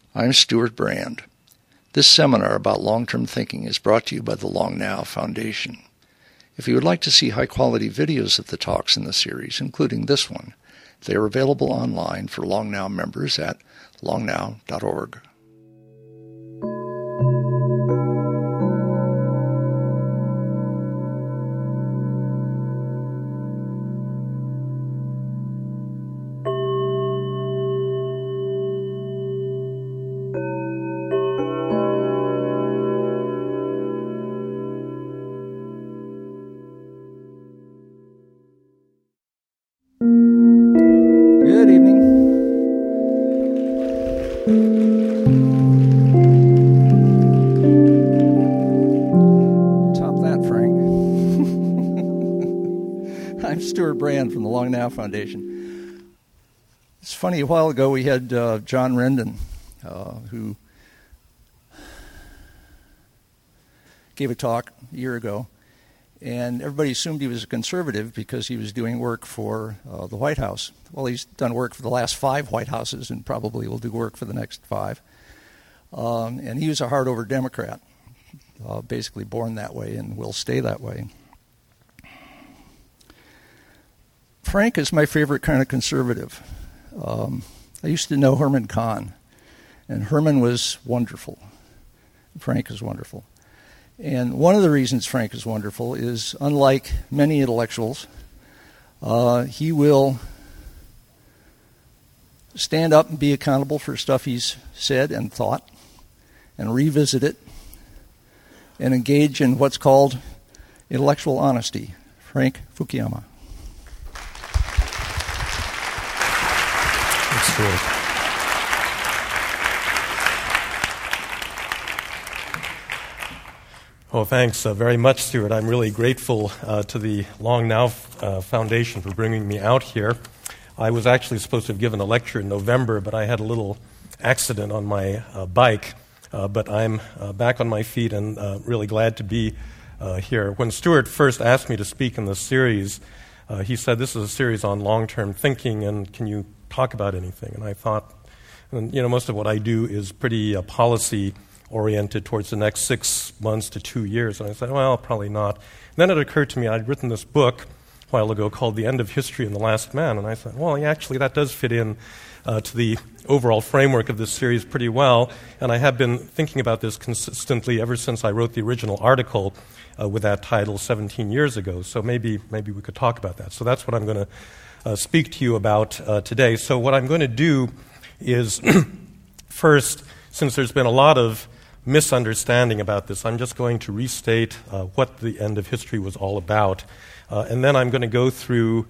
I'm Stuart Brand. This seminar about long-term thinking is brought to you by the Long Now Foundation. If you would like to see high-quality videos of the talks in the series, including this one, they are available online for Long Now members at longnow.org. Good evening. Top that, Frank. I'm Stuart Brand from the Long Now Foundation. It's funny, a while ago we had John Rendon, who gave a talk a year ago, and everybody assumed he was a conservative because he was doing work for the White House. Well, he's done work for the last 5 White Houses and probably will do work for the next 5. And he was a hard-over Democrat, basically born that way and will stay that way. Frank is my favorite kind of conservative. I used to know Herman Kahn, and Herman was wonderful. Frank is wonderful. And one of the reasons Frank is wonderful is, unlike many intellectuals, he will stand up and be accountable for stuff he's said and thought, and revisit it, and engage in what's called intellectual honesty. Frank Fukuyama. That's cool. Well, thanks very much, Stuart. I'm really grateful to the Long Now Foundation for bringing me out here. I was actually supposed to have given a lecture in November, but I had a little accident on my bike. But I'm back on my feet and really glad to be here. When Stuart first asked me to speak in this series, he said, this is a series on long-term thinking, and can you talk about anything? And I thought, most of what I do is pretty policy-oriented towards the next 6 months to 2 years. And I said, well, probably not. And then it occurred to me I'd written this book a while ago called The End of History and the Last Man. And I said, well, yeah, actually, that does fit in to the overall framework of this series pretty well. And I have been thinking about this consistently ever since I wrote the original article with that title 17 years ago. So maybe we could talk about that. So that's what I'm going to speak to you about today. So what I'm going to do is first, since there's been a lot of misunderstanding about this, I'm just going to restate what the end of history was all about. And then I'm going to go through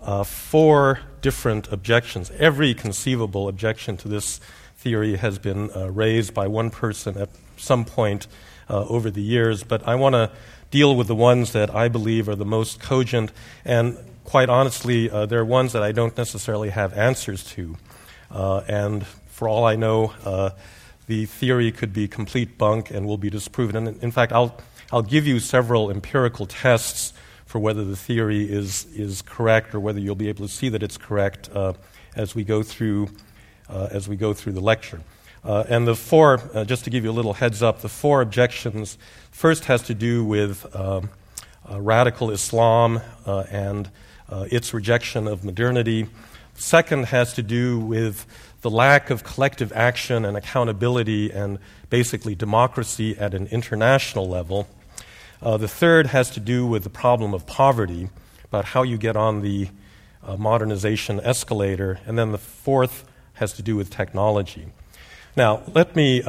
4 different objections. Every conceivable objection to this theory has been raised by one person at some point over the years, but I want to deal with the ones that I believe are the most cogent, and quite honestly, they're ones that I don't necessarily have answers to. And for all I know, the theory could be complete bunk and will be disproven. And in fact, I'll give you several empirical tests for whether the theory is correct or whether you'll be able to see that it's correct as we go through the lecture. And the 4, just to give you a little heads up, the 4 objections first has to do with radical Islam and its rejection of modernity. Second has to do with the lack of collective action and accountability and basically democracy at an international level. The third has to do with the problem of poverty, about how you get on the modernization escalator. And then the 4th has to do with technology. Now, let me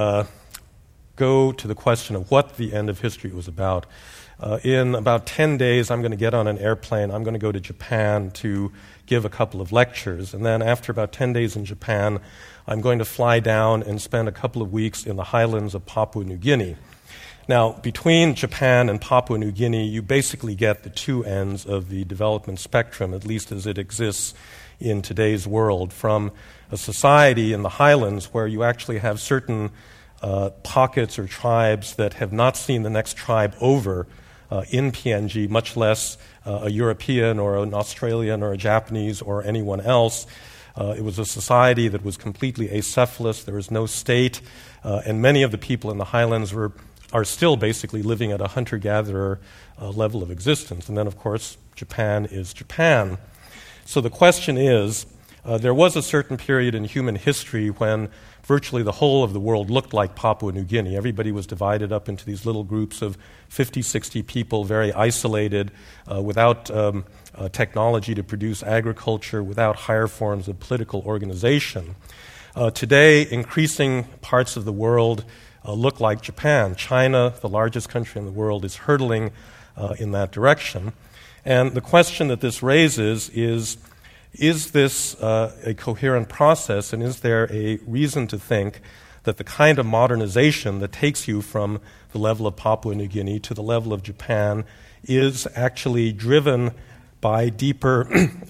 go to the question of what the end of history was about. In about 10 days, I'm going to get on an airplane. I'm going to go to Japan to give a couple of lectures. And then after about 10 days in Japan, I'm going to fly down and spend a couple of weeks in the highlands of Papua New Guinea. Now, between Japan and Papua New Guinea, you basically get the 2 ends of the development spectrum, at least as it exists in today's world, from a society in the highlands where you actually have certain pockets or tribes that have not seen the next tribe over in PNG, much less a European or an Australian or a Japanese or anyone else, It was a society that was completely acephalous. There was no state, and many of the people in the highlands are still basically living at a hunter-gatherer level of existence. And then, of course, Japan is Japan. So the question is, there was a certain period in human history when virtually the whole of the world looked like Papua New Guinea. Everybody was divided up into these little groups of 50, 60 people, very isolated, without technology to produce agriculture, without higher forms of political organization. Today, increasing parts of the world look like Japan. China, the largest country in the world, is hurtling in that direction. And the question that this raises is this a coherent process, and is there a reason to think that the kind of modernization that takes you from the level of Papua New Guinea to the level of Japan is actually driven by deeper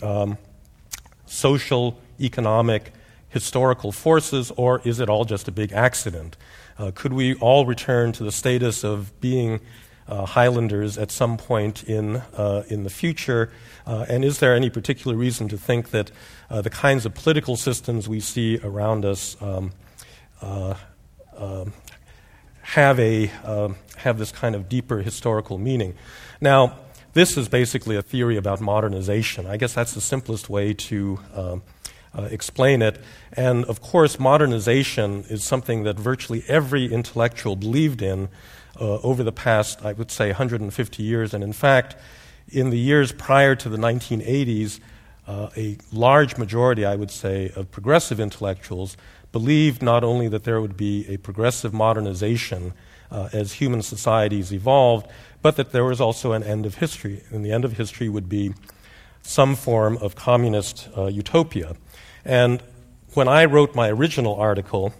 social, economic, historical forces, or is it all just a big accident? Could we all return to the status of being Highlanders at some point in the future? And is there any particular reason to think that the kinds of political systems we see around us have this kind of deeper historical meaning? Now, this is basically a theory about modernization. I guess that's the simplest way to explain it. And of course, modernization is something that virtually every intellectual believed in over the past, I would say, 150 years. And in fact, in the years prior to the 1980s, a large majority, I would say, of progressive intellectuals believed not only that there would be a progressive modernization as human societies evolved, but that there was also an end of history. And the end of history would be some form of communist utopia. And when I wrote my original article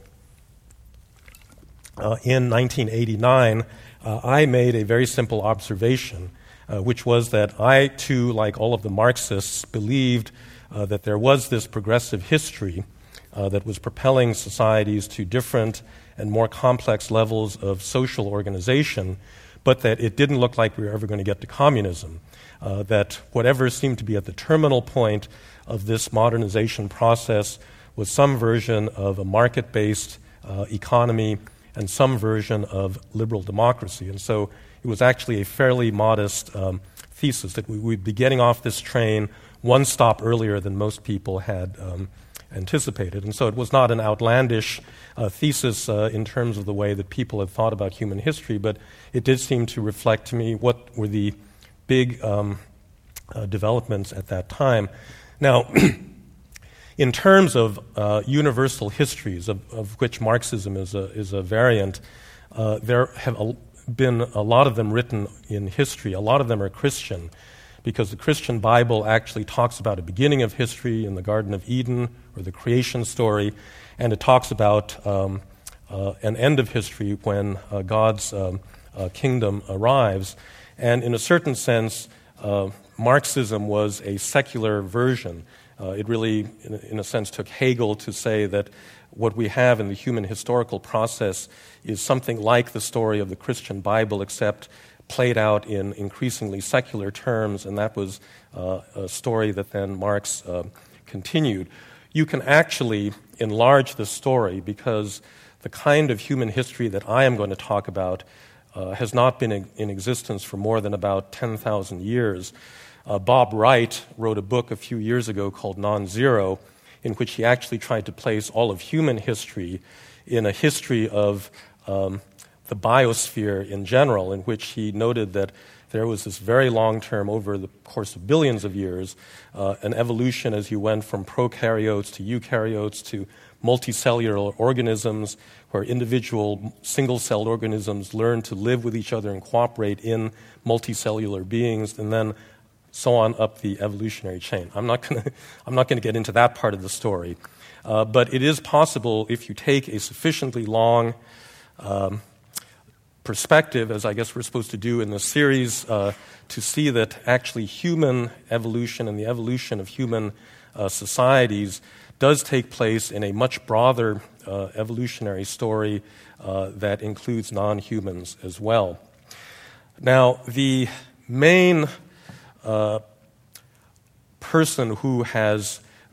in 1989, I made a very simple observation, which was that I, too, like all of the Marxists, believed that there was this progressive history that was propelling societies to different and more complex levels of social organization, but that it didn't look like we were ever going to get to communism, that whatever seemed to be at the terminal point of this modernization process was some version of a market-based economy and some version of liberal democracy. And so it was actually a fairly modest thesis that we would be getting off this train one stop earlier than most people had anticipated. And so it was not an outlandish thesis in terms of the way that people had thought about human history, but it did seem to reflect to me what were the big developments at that time. Now, in terms of universal histories, of which Marxism is a variant, there have been a lot of them written in history. A lot of them are Christian, because the Christian Bible actually talks about a beginning of history in the Garden of Eden, or the creation story, and it talks about an end of history when God's kingdom arrives. And in a certain sense, Marxism was a secular version. It really, in a sense, took Hegel to say that what we have in the human historical process is something like the story of the Christian Bible, except played out in increasingly secular terms, and that was a story that then Marx continued. You can actually enlarge the story because the kind of human history that I am going to talk about has not been in existence for more than about 10,000 years. Bob Wright wrote a book a few years ago called Non-Zero, in which he actually tried to place all of human history in a history of the biosphere in general, in which he noted that there was this very long-term, over the course of billions of years, an evolution as you went from prokaryotes to eukaryotes to multicellular organisms, where individual single-celled organisms learn to live with each other and cooperate in multicellular beings, and then so on up the evolutionary chain. I'm not going to get into that part of the story, but it is possible, if you take a sufficiently long perspective, as I guess we're supposed to do in this series, to see that actually human evolution and the evolution of human societies does take place in a much broader evolutionary story that includes non-humans as well. Now, the main person who has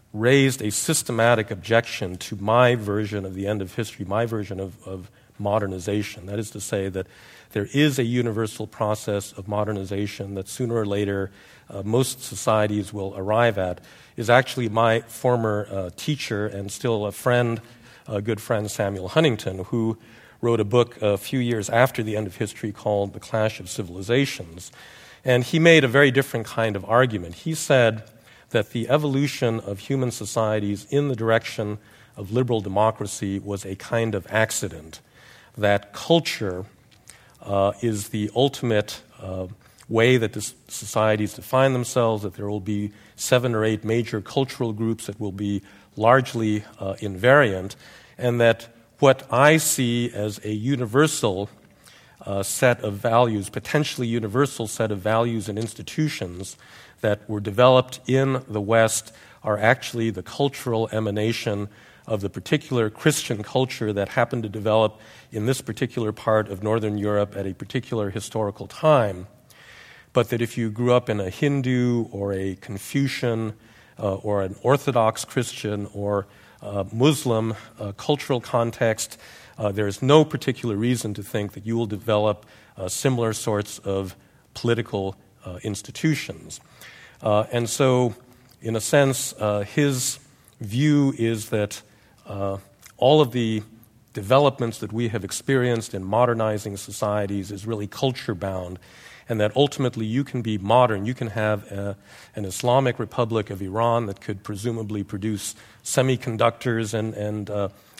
raised a systematic objection to my version of the end of history, my version of modernization. That is to say that there is a universal process of modernization that sooner or later most societies will arrive at, is actually my former teacher and still a friend, a good friend, Samuel Huntington, who wrote a book a few years after the end of history called The Clash of Civilizations. And he made a very different kind of argument. He said that the evolution of human societies in the direction of liberal democracy was a kind of accident, that culture is the ultimate way that the societies define themselves, that there will be 7 or 8 major cultural groups that will be largely invariant, and that what I see as a universal set of values, potentially universal set of values and institutions that were developed in the West are actually the cultural emanation of the particular Christian culture that happened to develop in this particular part of Northern Europe at a particular historical time. But that if you grew up in a Hindu or a Confucian or an Orthodox Christian or Muslim cultural context, there is no particular reason to think that you will develop similar sorts of political institutions. And so, in a sense, his view is that all of the developments that we have experienced in modernizing societies is really culture-bound, and that ultimately you can be modern. You can have an Islamic Republic of Iran that could presumably produce semiconductors and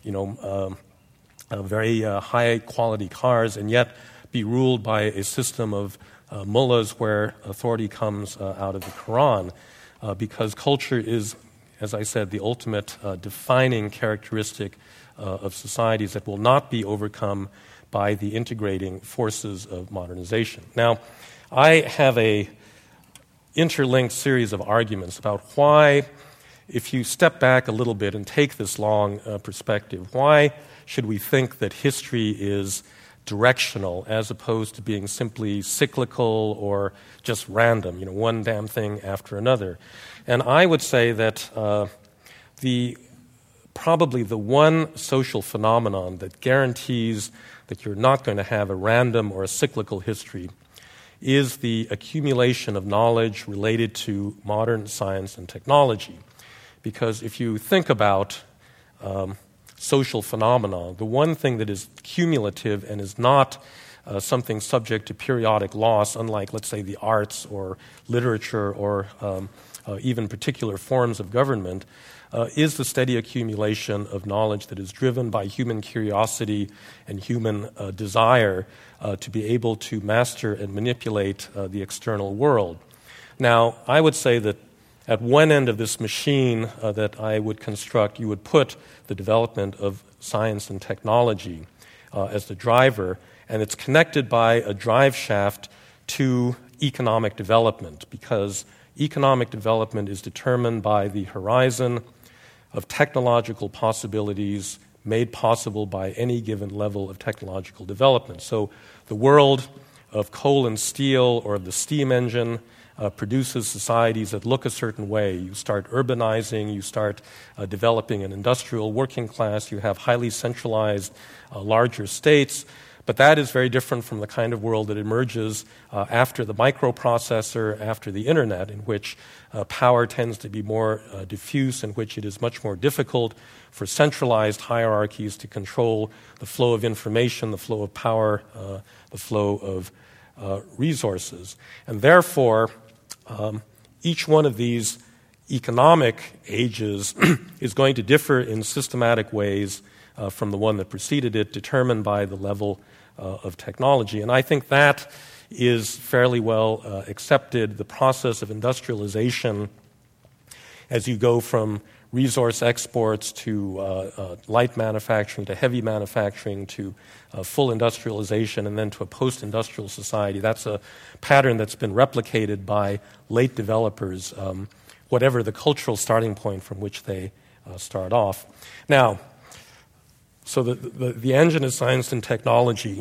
very high-quality cars, and yet be ruled by a system of mullahs where authority comes out of the Quran, because culture is, as I said, the ultimate defining characteristic of societies that will not be overcome by the integrating forces of modernization. Now, I have a interlinked series of arguments about why, if you step back a little bit and take this long perspective, why should we think that history is directional as opposed to being simply cyclical or just random, one damn thing after another? And I would say that probably the one social phenomenon that guarantees that you're not going to have a random or a cyclical history is the accumulation of knowledge related to modern science and technology. Because if you think about social phenomena, the one thing that is cumulative and is not something subject to periodic loss, unlike, let's say, the arts or literature or even particular forms of government, is the steady accumulation of knowledge that is driven by human curiosity and human desire to be able to master and manipulate the external world. Now, I would say that at one end of this machine that I would construct, you would put the development of science and technology as the driver, and it's connected by a drive shaft to economic development, because economic development is determined by the horizon of technological possibilities made possible by any given level of technological development. So the world of coal and steel or of the steam engine produces societies that look a certain way. You start urbanizing, you start developing an industrial working class, you have highly centralized larger states. But that is very different from the kind of world that emerges after the microprocessor, after the internet, in which power tends to be more diffuse, in which it is much more difficult for centralized hierarchies to control the flow of information, the flow of power, the flow of resources. And therefore, each one of these economic ages is going to differ in systematic ways from the one that preceded it, determined by the level of technology. And I think that is fairly well accepted. The process of industrialization, as you go from resource exports to light manufacturing to heavy manufacturing to full industrialization and then to a post-industrial society, that's a pattern that's been replicated by late developers, whatever the cultural starting point from which they start off. Now, so the engine is science and technology.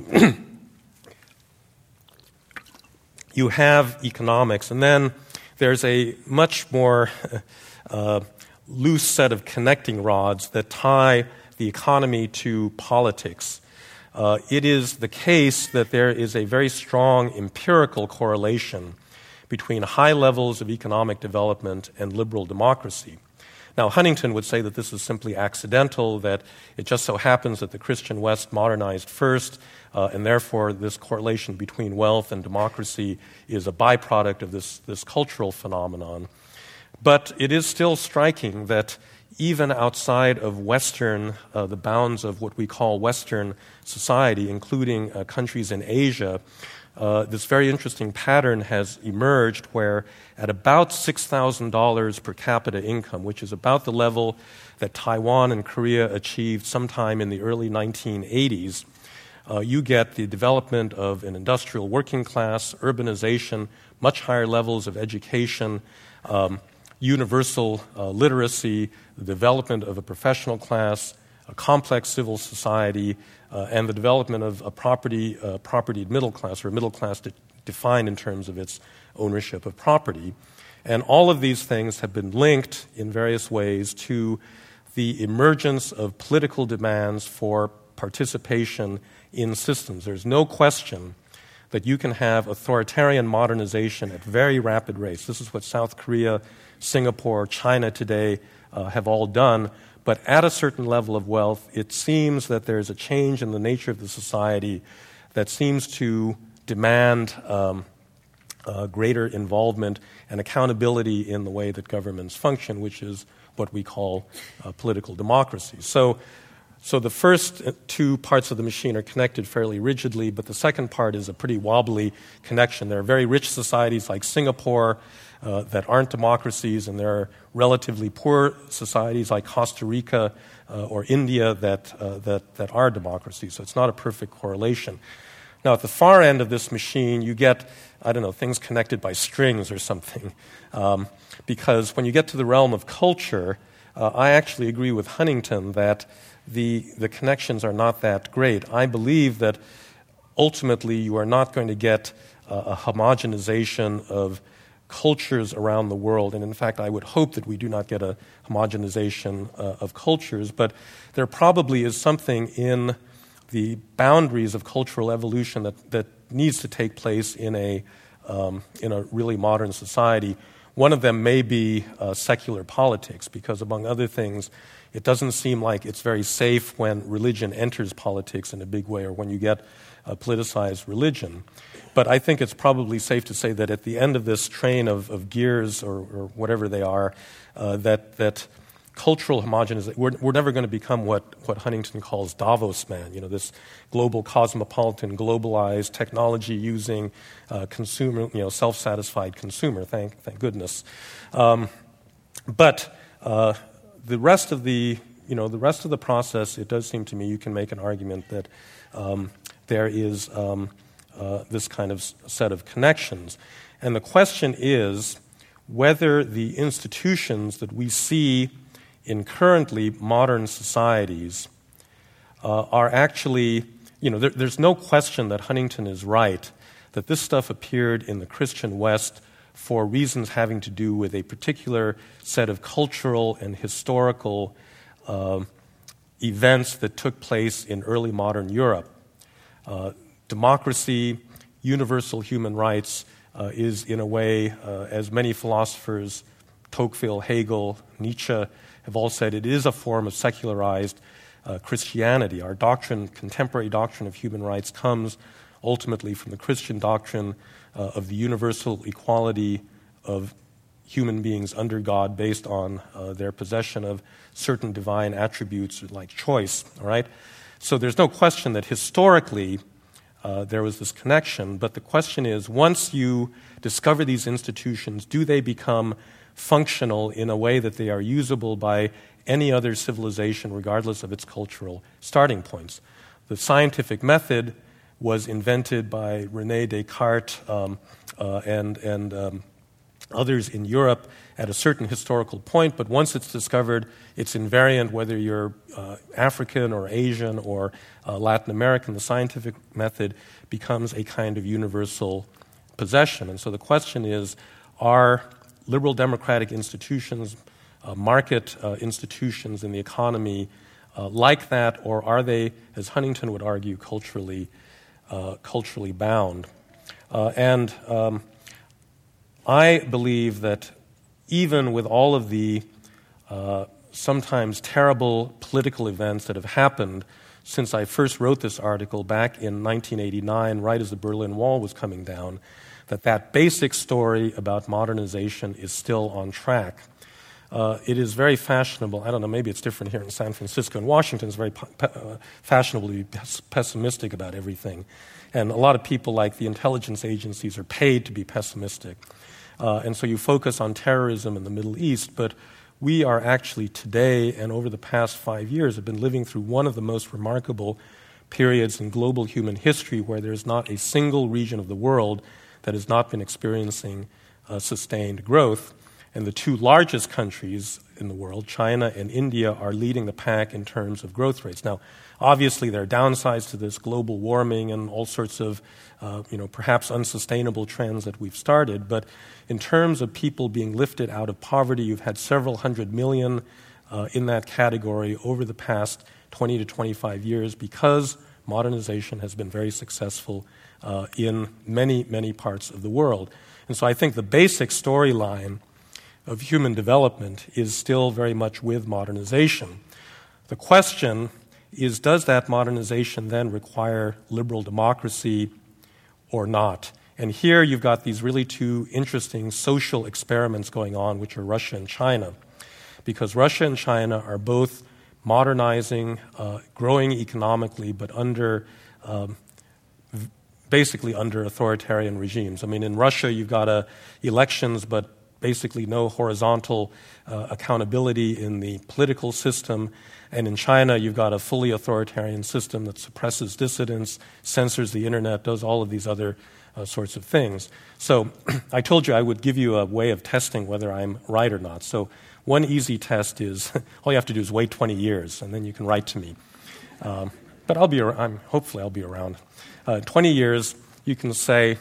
You have economics, and then there's a much more loose set of connecting rods that tie the economy to politics. It is the case that there is a very strong empirical correlation between high levels of economic development and liberal democracy. Now, Huntington would say that this is simply accidental, that it just so happens that the Christian West modernized first, and therefore this correlation between wealth and democracy is a byproduct of this cultural phenomenon. But it is still striking that even outside of Western, the bounds of what we call Western society, including countries in Asia, this very interesting pattern has emerged where at about $6,000 per capita income, which is about the level that Taiwan and Korea achieved sometime in the early 1980s, you get the development of an industrial working class, urbanization, much higher levels of education, universal literacy, the development of a professional class, a complex civil society, and the development of a propertied middle class, or a middle class defined in terms of its ownership of property. And all of these things have been linked in various ways to the emergence of political demands for participation in systems. There's no question that you can have authoritarian modernization at very rapid rates. This is what South Korea, Singapore, China today have all done. But at a certain level of wealth, it seems that there's a change in the nature of the society that seems to demand greater involvement and accountability in the way that governments function, which is what we call political democracy. So the first two parts of the machine are connected fairly rigidly, but the second part is a pretty wobbly connection. There are very rich societies like Singapore that aren't democracies, and there are relatively poor societies like Costa Rica or India that are democracies. So it's not a perfect correlation. Now, at the far end of this machine, you get, things connected by strings or something. Because when you get to the realm of culture, I actually agree with Huntington that the connections are not that great. I believe that ultimately you are not going to get a homogenization of cultures around the world. And in fact, I would hope that we do not get a homogenization of cultures, but there probably is something in the boundaries of cultural evolution that needs to take place in a really modern society. One of them may be secular politics, because among other things, it doesn't seem like it's very safe when religion enters politics in a big way, or when you get politicized religion. But I think it's probably safe to say that at the end of this train of gears, or whatever they are, that cultural homogenization, we're never going to become what Huntington calls Davos man, this global cosmopolitan, globalized, technology-using consumer, self-satisfied consumer, thank goodness. But the rest of the process, it does seem to me you can make an argument that there is this kind of set of connections. And the question is whether the institutions that we see in currently modern societies are actually, there's no question that Huntington is right, that this stuff appeared in the Christian West for reasons having to do with a particular set of cultural and historical events that took place in early modern Europe. Democracy, universal human rights is, in a way, as many philosophers, Tocqueville, Hegel, Nietzsche, have all said, it is a form of secularized Christianity. Our doctrine, contemporary doctrine of human rights, comes ultimately from the Christian doctrine of the universal equality of human beings under God based on their possession of certain divine attributes like choice. All right? So there's no question that historically there was this connection, but the question is, once you discover these institutions, do they become functional in a way that they are usable by any other civilization, regardless of its cultural starting points? The scientific method was invented by René Descartes and others in Europe at a certain historical point, but once it's discovered, it's invariant whether you're African or Asian or Latin American. The scientific method becomes a kind of universal possession. And so the question is, are liberal democratic institutions market institutions in the economy like that, or are they, as Huntington would argue, culturally bound? I believe that even with all of the sometimes terrible political events that have happened since I first wrote this article back in 1989, right as the Berlin Wall was coming down, that basic story about modernization is still on track. It is very fashionable. I don't know, maybe it's different here in San Francisco. In Washington, it's very fashionable to be pessimistic about everything. And a lot of people, like the intelligence agencies, are paid to be pessimistic. And so you focus on terrorism in the Middle East, but we are actually today and over the past 5 years have been living through one of the most remarkable periods in global human history where there's not a single region of the world that has not been experiencing sustained growth. And the two largest countries in the world, China and India, are leading the pack in terms of growth rates. Now, obviously, there are downsides to this, global warming and all sorts of, perhaps unsustainable trends that we've started. But in terms of people being lifted out of poverty, you've had several 100 million in that category over the past 20 to 25 years because modernization has been very successful in many, many parts of the world. And so I think the basic storyline of human development is still very much with modernization. The question is, does that modernization then require liberal democracy or not? And here you've got these really two interesting social experiments going on, which are Russia and China. Because Russia and China are both modernizing, growing economically, but basically under authoritarian regimes. I mean, in Russia you've got elections, but basically no horizontal accountability in the political system. And in China, you've got a fully authoritarian system that suppresses dissidents, censors the internet, does all of these other sorts of things. So I told you I would give you a way of testing whether I'm right or not. So one easy test is, all you have to do is wait 20 years, and then you can write to me. But hopefully I'll be around. 20 years, you can say,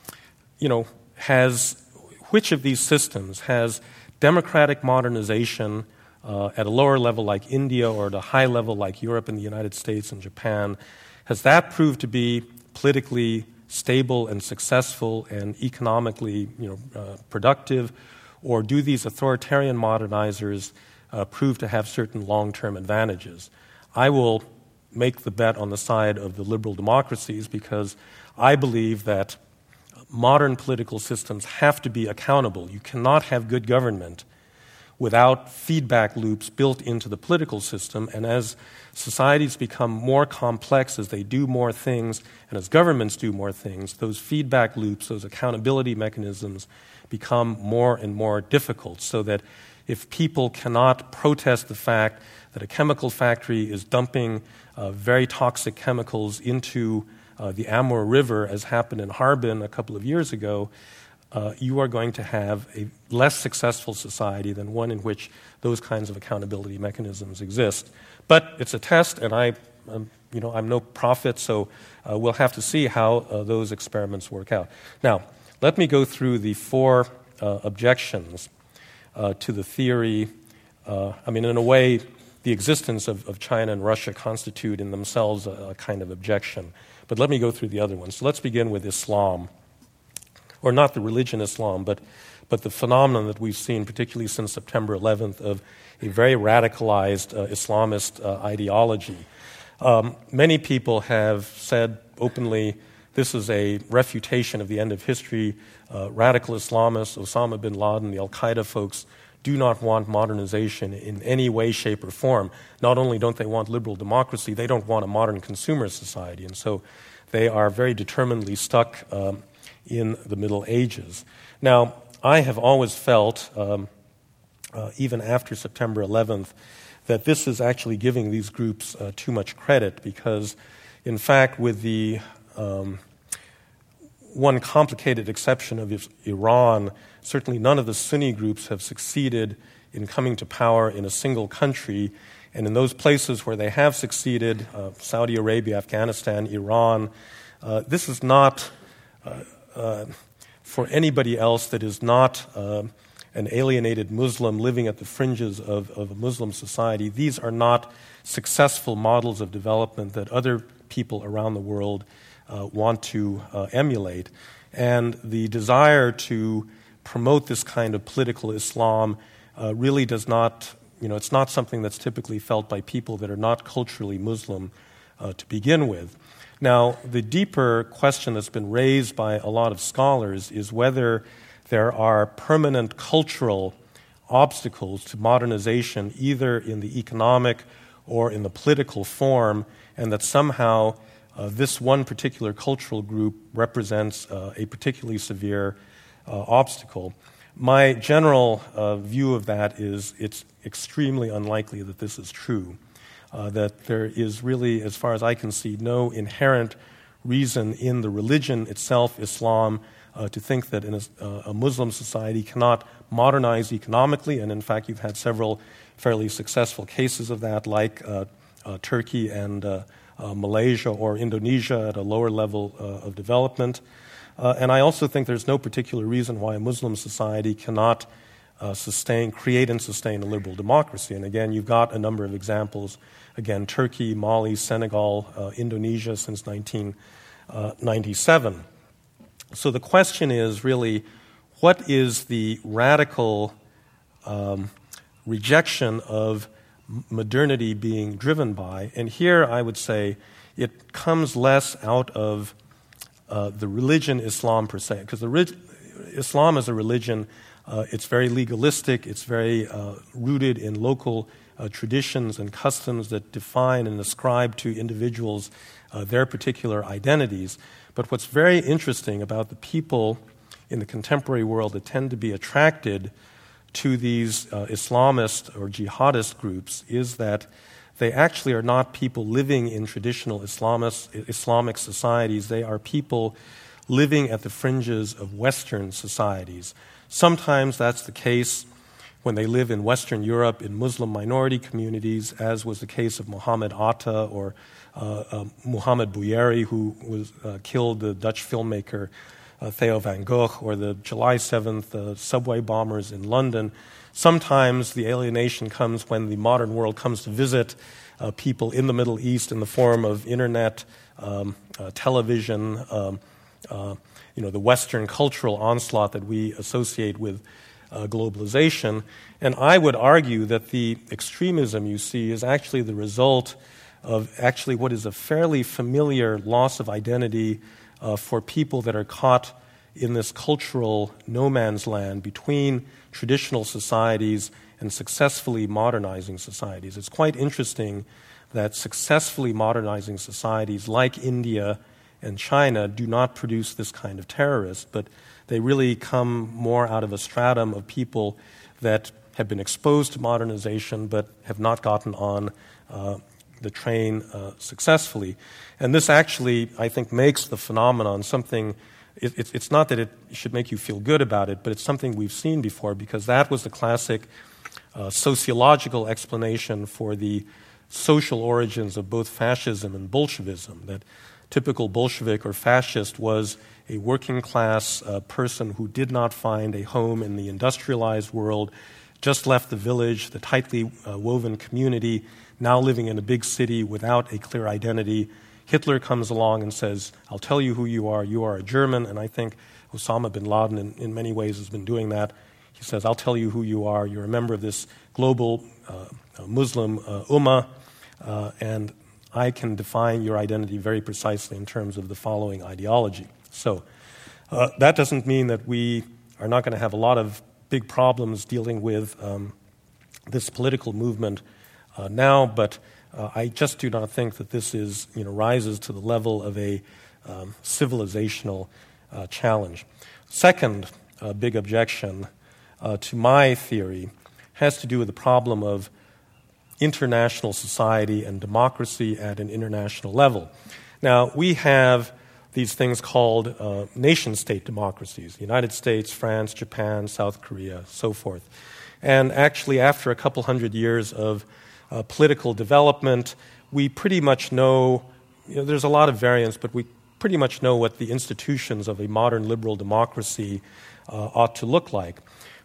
which of these systems has democratic modernization at a lower level like India or at a high level like Europe and the United States and Japan, has that proved to be politically stable and successful and economically productive, or do these authoritarian modernizers prove to have certain long-term advantages? I will make the bet on the side of the liberal democracies because I believe that modern political systems have to be accountable. You cannot have good government without feedback loops built into the political system. And as societies become more complex, as they do more things, and as governments do more things, those feedback loops, those accountability mechanisms become more and more difficult, so that if people cannot protest the fact that a chemical factory is dumping very toxic chemicals into the Amur River, as happened in Harbin a couple of years ago, you are going to have a less successful society than one in which those kinds of accountability mechanisms exist. But it's a test, and I'm no prophet, so we'll have to see how those experiments work out. Now, let me go through the four objections to the theory. In a way, the existence of China and Russia constitute in themselves a kind of objection. But let me go through the other ones. So let's begin with Islam, or not the religion Islam, but the phenomenon that we've seen, particularly since September 11th, of a very radicalized Islamist ideology. Many people have said openly, this is a refutation of the end of history. Radical Islamists, Osama bin Laden, the Al-Qaeda folks, do not want modernization in any way, shape, or form. Not only don't they want liberal democracy, they don't want a modern consumer society. And so they are very determinedly stuck in the Middle Ages. Now, I have always felt, even after September 11th, that this is actually giving these groups too much credit because, in fact, with the one complicated exception of Iran, certainly none of the Sunni groups have succeeded in coming to power in a single country. And in those places where they have succeeded, Saudi Arabia, Afghanistan, Iran, this is not for anybody else that is not an alienated Muslim living at the fringes of a Muslim society, these are not successful models of development that other people around the world want to emulate. And the desire to promote this kind of political Islam really does not, it's not something that's typically felt by people that are not culturally Muslim to begin with. Now, the deeper question that's been raised by a lot of scholars is whether there are permanent cultural obstacles to modernization, either in the economic or in the political form, and that somehow this one particular cultural group represents a particularly severe obstacle. My general view of that is it's extremely unlikely that this is true, that there is really, as far as I can see, no inherent reason in the religion itself, Islam, to think that in a Muslim society cannot modernize economically, and in fact you've had several fairly successful cases of that, like Turkey and Malaysia or Indonesia at a lower level of development. And I also think there's no particular reason why a Muslim society cannot create and sustain a liberal democracy. And again, you've got a number of examples. Again, Turkey, Mali, Senegal, Indonesia since 1997. So the question is really, what is the radical rejection of modernity being driven by? And here I would say it comes less out of the religion Islam per se, because Islam as a religion, it's very legalistic, it's very rooted in local traditions and customs that define and ascribe to individuals their particular identities. But what's very interesting about the people in the contemporary world that tend to be attracted to these Islamist or jihadist groups is that they actually are not people living in traditional Islamic societies. They are people living at the fringes of Western societies. Sometimes that's the case when they live in Western Europe in Muslim minority communities, as was the case of Muhammad Atta or Muhammad Bouyeri, who was killed, the Dutch filmmaker Theo van Gogh, or the July 7th subway bombers in London. Sometimes the alienation comes when the modern world comes to visit people in the Middle East in the form of internet, television, the Western cultural onslaught that we associate with globalization. And I would argue that the extremism you see is actually the result of actually what is a fairly familiar loss of identity for people that are caught in this cultural no man's land between traditional societies and successfully modernizing societies. It's quite interesting that successfully modernizing societies like India and China do not produce this kind of terrorist, but they really come more out of a stratum of people that have been exposed to modernization but have not gotten on the train successfully. And this actually, I think, makes the phenomenon something. It's not that it should make you feel good about it, but it's something we've seen before, because that was the classic sociological explanation for the social origins of both fascism and Bolshevism, that typical Bolshevik or fascist was a working class person who did not find a home in the industrialized world, just left the village, the tightly woven community, now living in a big city without a clear identity. Hitler comes along and says, I'll tell you who you are a German, and I think Osama bin Laden in many ways has been doing that. He says, I'll tell you who you are, you're a member of this global Muslim ummah, and I can define your identity very precisely in terms of the following ideology. So that doesn't mean that we are not going to have a lot of big problems dealing with this political movement now, but I just do not think that this is, rises to the level of a civilizational challenge. Second big objection to my theory has to do with the problem of international society and democracy at an international level. Now, we have these things called nation-state democracies, the United States, France, Japan, South Korea, so forth. And actually, after a couple hundred years of political development, we pretty much know, there's a lot of variance, but we pretty much know what the institutions of a modern liberal democracy ought to look like.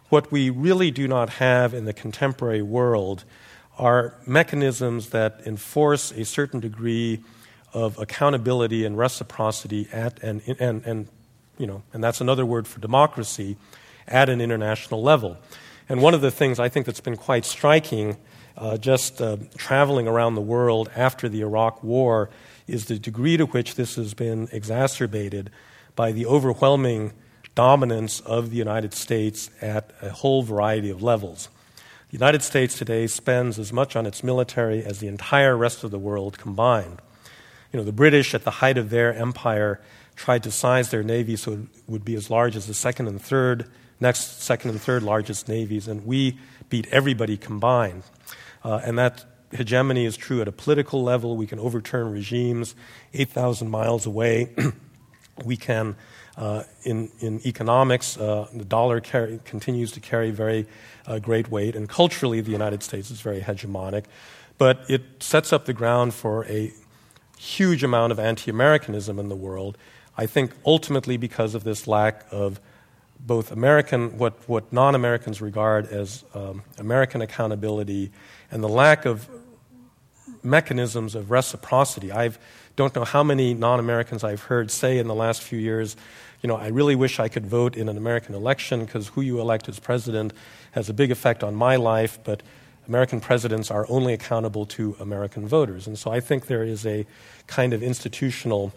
What we really do not have in the contemporary world are mechanisms that enforce a certain degree of accountability and reciprocity and that's another word for democracy, at an international level. And one of the things I think that's been quite striking, traveling around the world after the Iraq War, is the degree to which this has been exacerbated by the overwhelming dominance of the United States at a whole variety of levels. The United States today spends as much on its military as the entire rest of the world combined. The British, at the height of their empire, tried to size their navy so it would be as large as the second and third largest navies, and we beat everybody combined. And that hegemony is true at a political level. We can overturn regimes 8,000 miles away. We can, in economics, the dollar continues to carry very great weight, and culturally the United States is very hegemonic. But it sets up the ground for a huge amount of anti-Americanism in the world, I think ultimately because of this lack of both what non-Americans regard as American accountability, and the lack of mechanisms of reciprocity. I don't know how many non-Americans I've heard say in the last few years, I really wish I could vote in an American election because who you elect as president has a big effect on my life, but American presidents are only accountable to American voters. And so I think there is a kind of institutional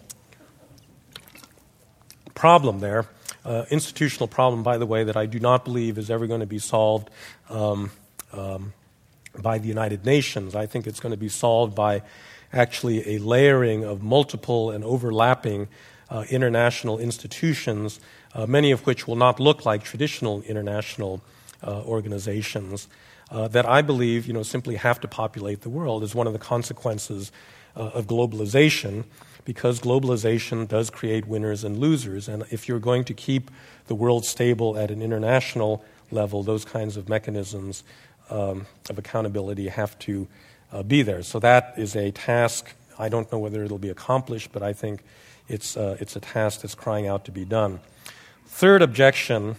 problem there. Institutional problem, by the way, that I do not believe is ever going to be solved by the United Nations. I think it's going to be solved by actually a layering of multiple and overlapping international institutions, many of which will not look like traditional international organizations, that I believe simply have to populate the world as one of the consequences of globalization, because globalization does create winners and losers. And if you're going to keep the world stable at an international level, those kinds of mechanisms of accountability have to be there. So that is a task. I don't know whether it'll be accomplished, but I think it's a task that's crying out to be done. Third objection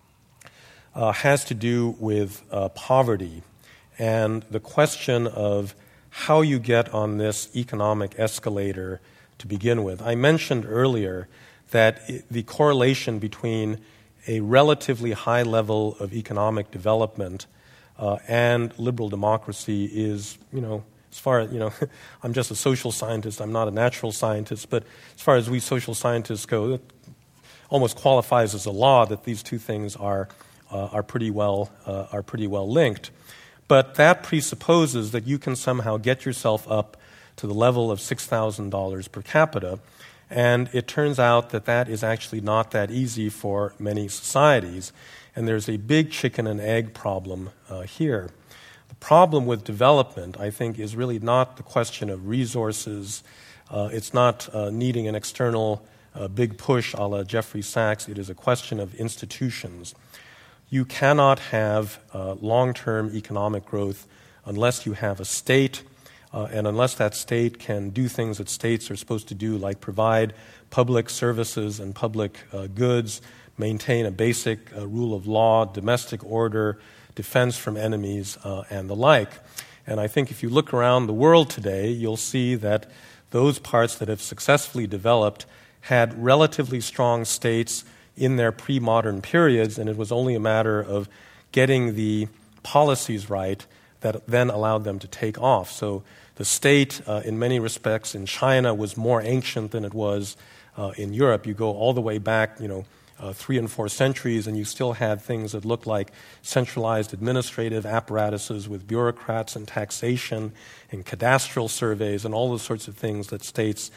has to do with poverty and the question of how you get on this economic escalator to begin with. I mentioned earlier that the correlation between a relatively high level of economic development and liberal democracy is, as far as, I'm just a social scientist, I'm not a natural scientist, but as far as we social scientists go, it almost qualifies as a law that these two things are pretty well linked. But that presupposes that you can somehow get yourself up to the level of $6,000 per capita, and it turns out that that is actually not that easy for many societies, and there's a big chicken and egg problem here. The problem with development, I think, is really not the question of resources. It's not needing an external big push a la Jeffrey Sachs. It is a question of institutions. You cannot have long-term economic growth unless you have a state, and unless that state can do things that states are supposed to do, like provide public services and public goods, maintain a basic rule of law, domestic order, defense from enemies, and the like. And I think if you look around the world today, you'll see that those parts that have successfully developed had relatively strong states in their pre-modern periods, and it was only a matter of getting the policies right that then allowed them to take off. So the state, in many respects, in China was more ancient than it was in Europe. You go all the way back, 3 and 4 centuries, and you still had things that looked like centralized administrative apparatuses with bureaucrats and taxation and cadastral surveys and all those sorts of things that states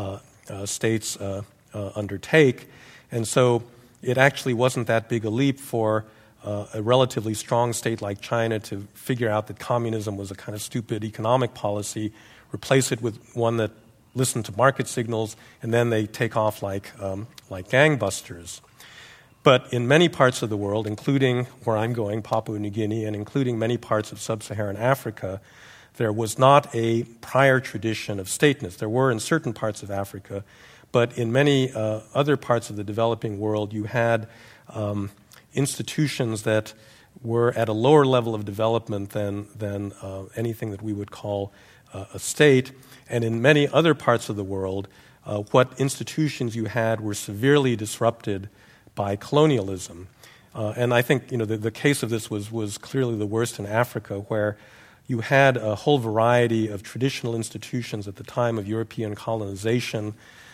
undertake. And so it actually wasn't that big a leap for a relatively strong state like China to figure out that communism was a kind of stupid economic policy, replace it with one that listened to market signals, and then they take off like gangbusters. But in many parts of the world, including where I'm going, Papua New Guinea, and including many parts of sub-Saharan Africa, there was not a prior tradition of stateness. There were in certain parts of Africa, but in many other parts of the developing world, you had institutions that were at a lower level of development than anything that we would call a state. And in many other parts of the world, what institutions you had were severely disrupted by colonialism. And I think the case of this was clearly the worst in Africa, where you had a whole variety of traditional institutions at the time of European colonization.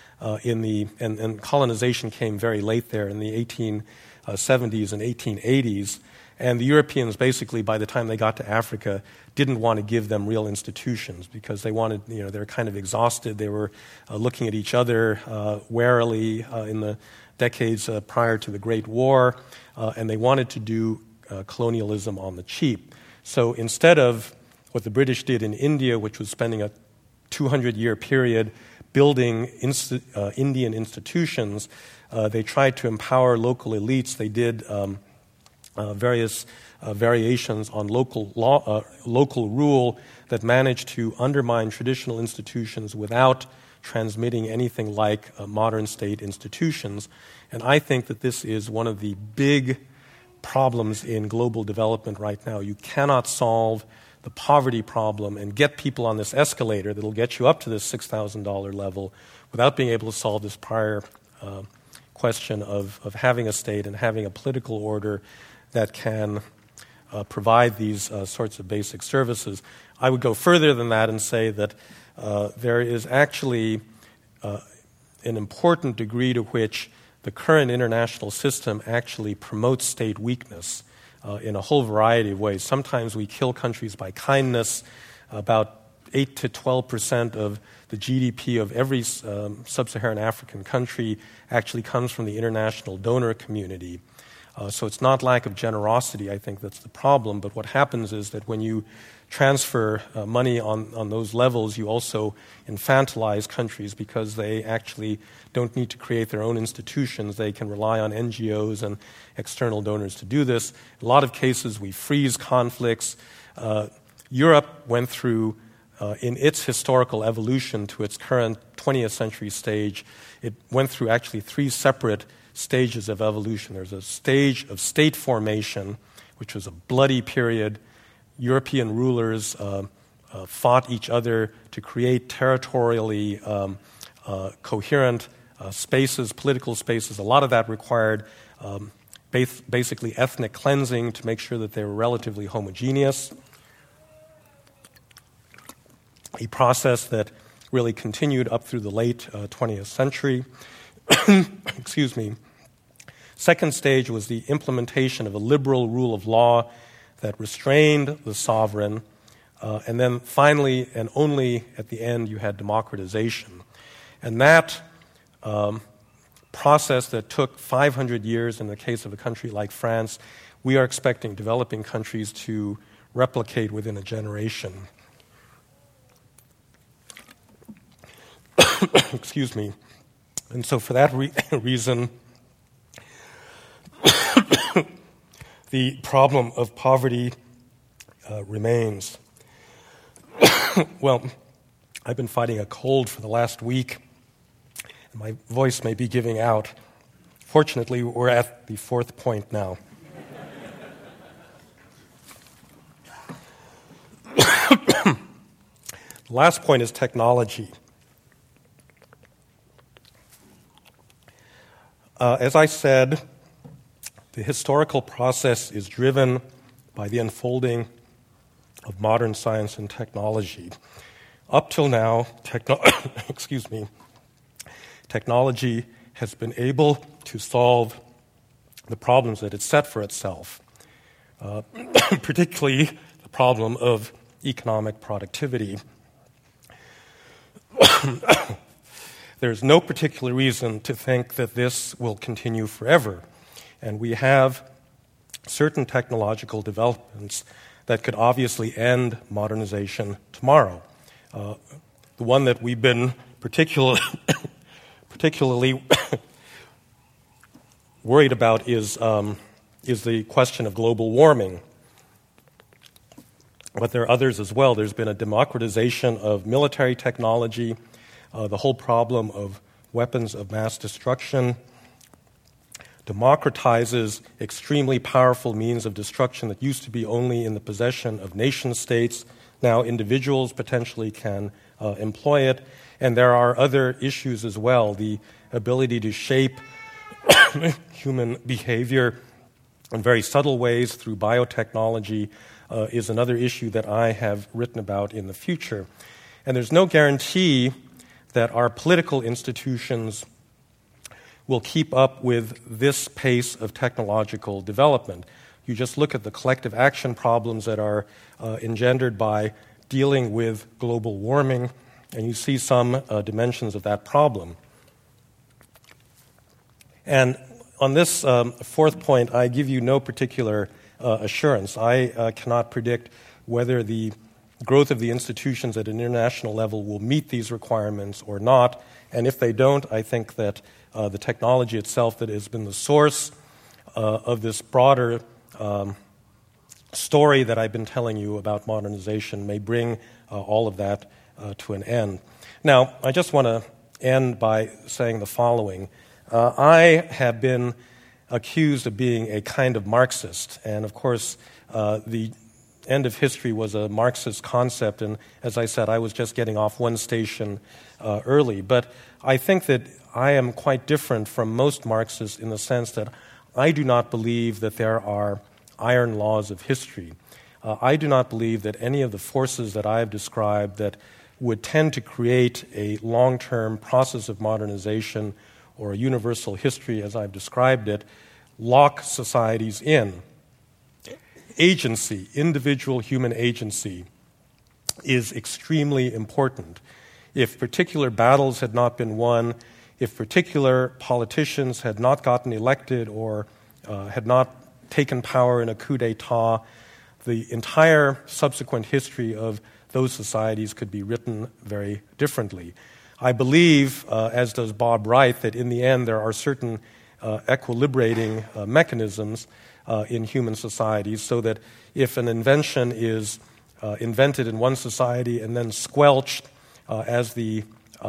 And colonization came very late there in the 1870s and 1880s. And the Europeans basically, by the time they got to Africa, didn't want to give them real institutions because they wanted, they were kind of exhausted. They were looking at each other warily in the decades prior to the Great War, and they wanted to do colonialism on the cheap. So instead of what the British did in India, which was spending a 200-year period building Indian institutions, they tried to empower local elites. They did various variations on local rule that managed to undermine traditional institutions without transmitting anything like modern state institutions. And I think that this is one of the big problems in global development right now. You cannot solve the poverty problem and get people on this escalator that will get you up to this $6,000 level without being able to solve this prior question of having a state and having a political order that can provide these sorts of basic services. I would go further than that and say that there is actually an important degree to which the current international system actually promotes state weakness in a whole variety of ways. Sometimes we kill countries by kindness. About 8 to 12% of the GDP of every sub-Saharan African country actually comes from the international donor community. So it's not lack of generosity, I think, that's the problem. But what happens is that when you transfer money on those levels, you also infantilize countries because they actually don't need to create their own institutions. They can rely on NGOs and external donors to do this. In a lot of cases, we freeze conflicts. Europe went through, in its historical evolution to its current 20th century stage, it went through actually 3 separate stages of evolution. There's a stage of state formation, which was a bloody period. European rulers fought each other to create territorially coherent spaces, political spaces. A lot of that required basically ethnic cleansing to make sure that they were relatively homogeneous. A process that really continued up through the late 20th century. Excuse me. Second stage was the implementation of a liberal rule of law that restrained the sovereign. And then finally, and only at the end, you had democratization. And that process that took 500 years in the case of a country like France, we are expecting developing countries to replicate within a generation. Excuse me. And so for that reason, the problem of poverty remains. Well, I've been fighting a cold for the last week, and my voice may be giving out. Fortunately, we're at the 4th point now. The last point is technology. As I said, the historical process is driven by the unfolding of modern science and technology. Up till now, technology has been able to solve the problems that it set for itself, particularly the problem of economic productivity. There's no particular reason to think that this will continue forever. And we have certain technological developments that could obviously end modernization tomorrow. The one that we've been particularly worried about is the question of global warming. But there are others as well. There's been a democratization of military technology, the whole problem of weapons of mass destruction, democratizes extremely powerful means of destruction that used to be only in the possession of nation-states. Now individuals potentially can employ it. And there are other issues as well. The ability to shape human behavior in very subtle ways through biotechnology is another issue that I have written about in the future. And there's no guarantee that our political institutions will keep up with this pace of technological development. You just look at the collective action problems that are engendered by dealing with global warming, and you see some dimensions of that problem. And on this fourth point, I give you no particular assurance. I cannot predict whether the growth of the institutions at an international level will meet these requirements or not. And if they don't, I think that the technology itself that has been the source of this broader story that I've been telling you about modernization may bring all of that to an end. Now, I just want to end by saying the following. I have been accused of being a kind of Marxist, and of course, the end of history was a Marxist concept, and as I said, I was just getting off one station early. But I think that I am quite different from most Marxists in the sense that I do not believe that there are iron laws of history. I do not believe that any of the forces that I have described that would tend to create a long-term process of modernization or a universal history, as I've described it, lock societies in. Agency, individual human agency, is extremely important. If particular battles had not been won, if particular politicians had not gotten elected or had not taken power in a coup d'etat, the entire subsequent history of those societies could be written very differently. I believe, as does Bob Wright, that in the end there are certain equilibrating mechanisms in human societies, so that if an invention is invented in one society and then squelched as the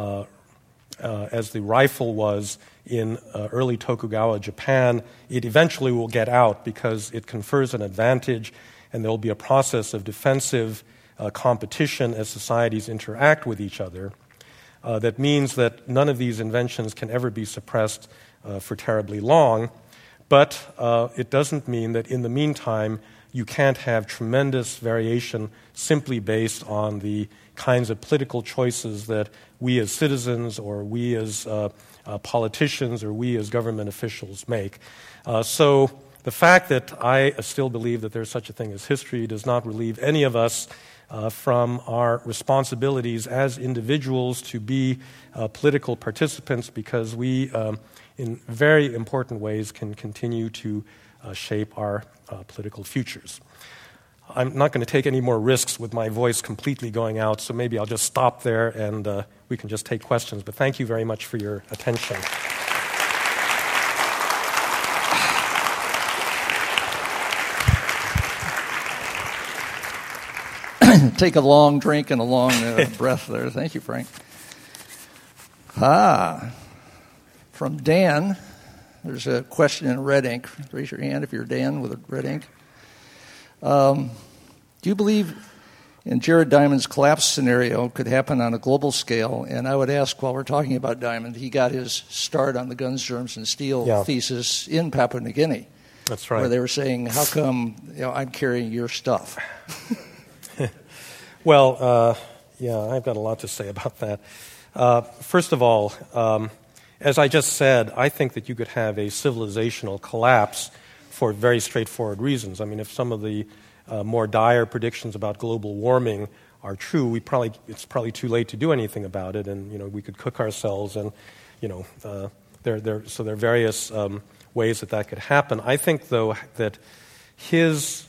rifle was in early Tokugawa Japan, it eventually will get out because it confers an advantage, and there will be a process of defensive competition as societies interact with each other. That means that none of these inventions can ever be suppressed for terribly long, but it doesn't mean that in the meantime you can't have tremendous variation simply based on the kinds of political choices that we as citizens or we as politicians or we as government officials make. So the fact that I still believe that there's such a thing as history does not relieve any of us from our responsibilities as individuals to be political participants, because we, in very important ways, can continue to shape our political futures. I'm not going to take any more risks with my voice completely going out, so maybe I'll just stop there and we can just take questions. But thank you very much for your attention. Take a long drink and a long breath there. Thank you, Frank. From Dan, there's a question in red ink. Raise your hand if you're Dan with a red ink. Do you believe in Jared Diamond's collapse scenario could happen on a global scale? And I would ask, while we're talking about Diamond, he got his start on the guns, germs, and steel thesis in Papua New Guinea. That's right. Where they were saying, how come I'm carrying your stuff? Well, I've got a lot to say about that. First of all, as I just said, I think that you could have a civilizational collapse for very straightforward reasons. I mean, if some of the more dire predictions about global warming are true, it's probably too late to do anything about it, and we could cook ourselves, and so there are various ways that could happen. I think, though, that his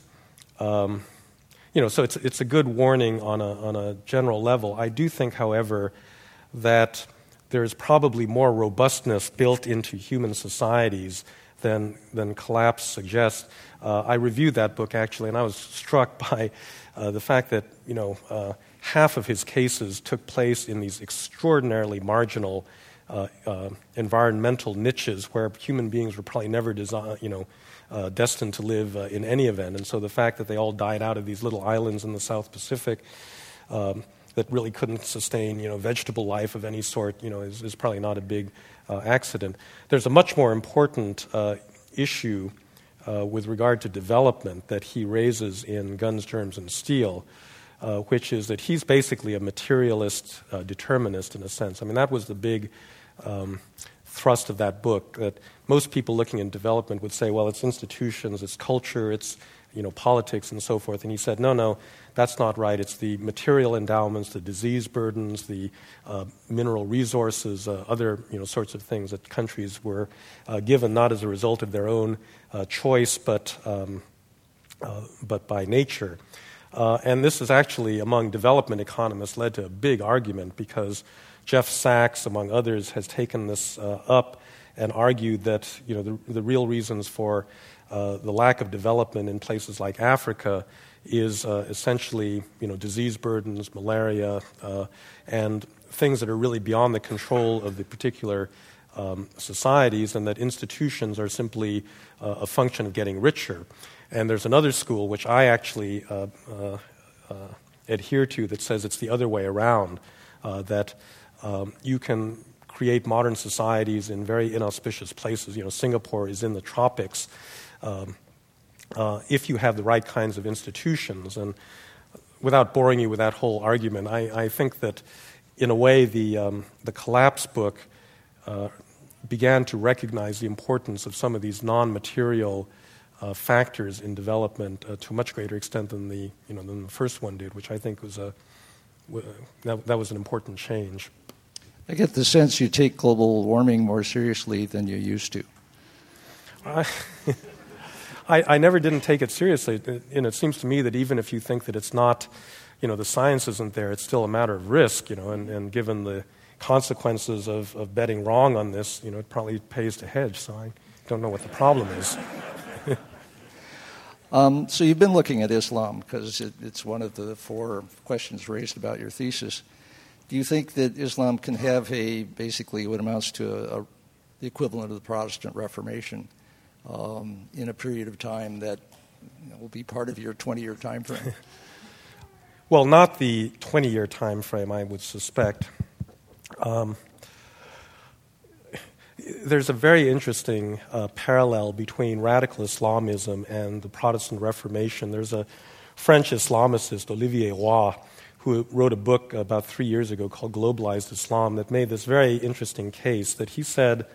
so it's a good warning on a general level. I do think, however, that there is probably more robustness built into human societies than collapse suggests. I reviewed that book, actually, and I was struck by the fact that half of his cases took place in these extraordinarily marginal environmental niches where human beings were probably never destined to live in any event. And so the fact that they all died out of these little islands in the South Pacific that really couldn't sustain, vegetable life of any sort, is probably not a big accident. There's a much more important issue with regard to development that he raises in Guns, Germs, and Steel, which is that he's basically a materialist determinist in a sense. I mean, that was the big thrust of that book, that most people looking in development would say, well, it's institutions, it's culture, it's politics and so forth. And he said, no, that's not right. It's the material endowments, the disease burdens, the mineral resources, other sorts of things that countries were given not as a result of their own choice, but by nature. And this is actually, among development economists, led to a big argument because Jeff Sachs, among others, has taken this up and argued that the real reasons for the lack of development in places like Africa is essentially disease burdens, malaria, and things that are really beyond the control of the particular societies, and that institutions are simply a function of getting richer. And there's another school which I actually adhere to that says it's the other way around, that you can create modern societies in very inauspicious places. Singapore is in the tropics. If you have the right kinds of institutions. And without boring you with that whole argument, I think that in a way the Collapse book began to recognize the importance of some of these non-material factors in development to a much greater extent than the first one did, which I think was that was an important change. I get the sense you take global warming more seriously than you used to. I never didn't take it seriously, and it seems to me that even if you think that it's not, the science isn't there, it's still a matter of risk, and given the consequences of betting wrong on this, it probably pays to hedge, so I don't know what the problem is. So you've been looking at Islam because it's one of the 4 questions raised about your thesis. Do you think that Islam can have basically what amounts to the equivalent of the Protestant Reformation in a period of time that will be part of your 20-year time frame? Well, not the 20-year time frame, I would suspect. There's a very interesting parallel between radical Islamism and the Protestant Reformation. There's a French Islamicist, Olivier Roy, who wrote a book about 3 years ago called Globalized Islam that made this very interesting case that he said,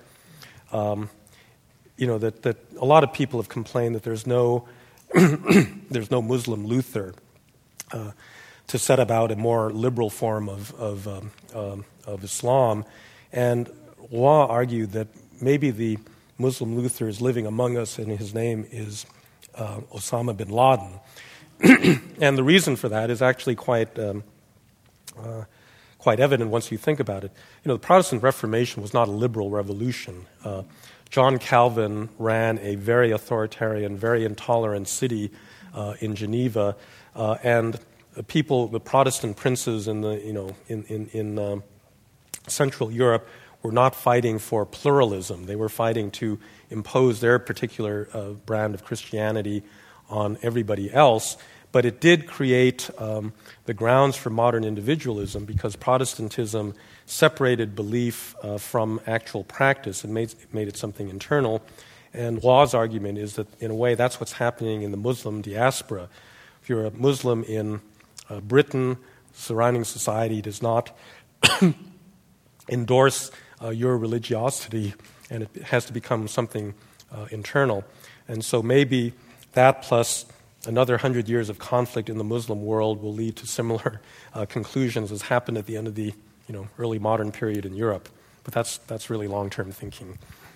that a lot of people have complained that there's no Muslim Luther to set about a more liberal form of Islam, and Roy argued that maybe the Muslim Luther is living among us, and his name is Osama bin Laden. And the reason for that is actually quite evident once you think about it. The Protestant Reformation was not a liberal revolution. John Calvin ran a very authoritarian, very intolerant city in Geneva, and the Protestant princes in Central Europe were not fighting for pluralism. They were fighting to impose their particular brand of Christianity on everybody else. But it did create the grounds for modern individualism because Protestantism separated belief from actual practice and made it something internal. And Roy's argument is that, in a way, that's what's happening in the Muslim diaspora. If you're a Muslim in Britain, surrounding society does not endorse your religiosity, and it has to become something internal. And so maybe that plus another 100 years of conflict in the Muslim world will lead to similar conclusions as happened at the end of the early modern period in Europe. But that's really long-term thinking.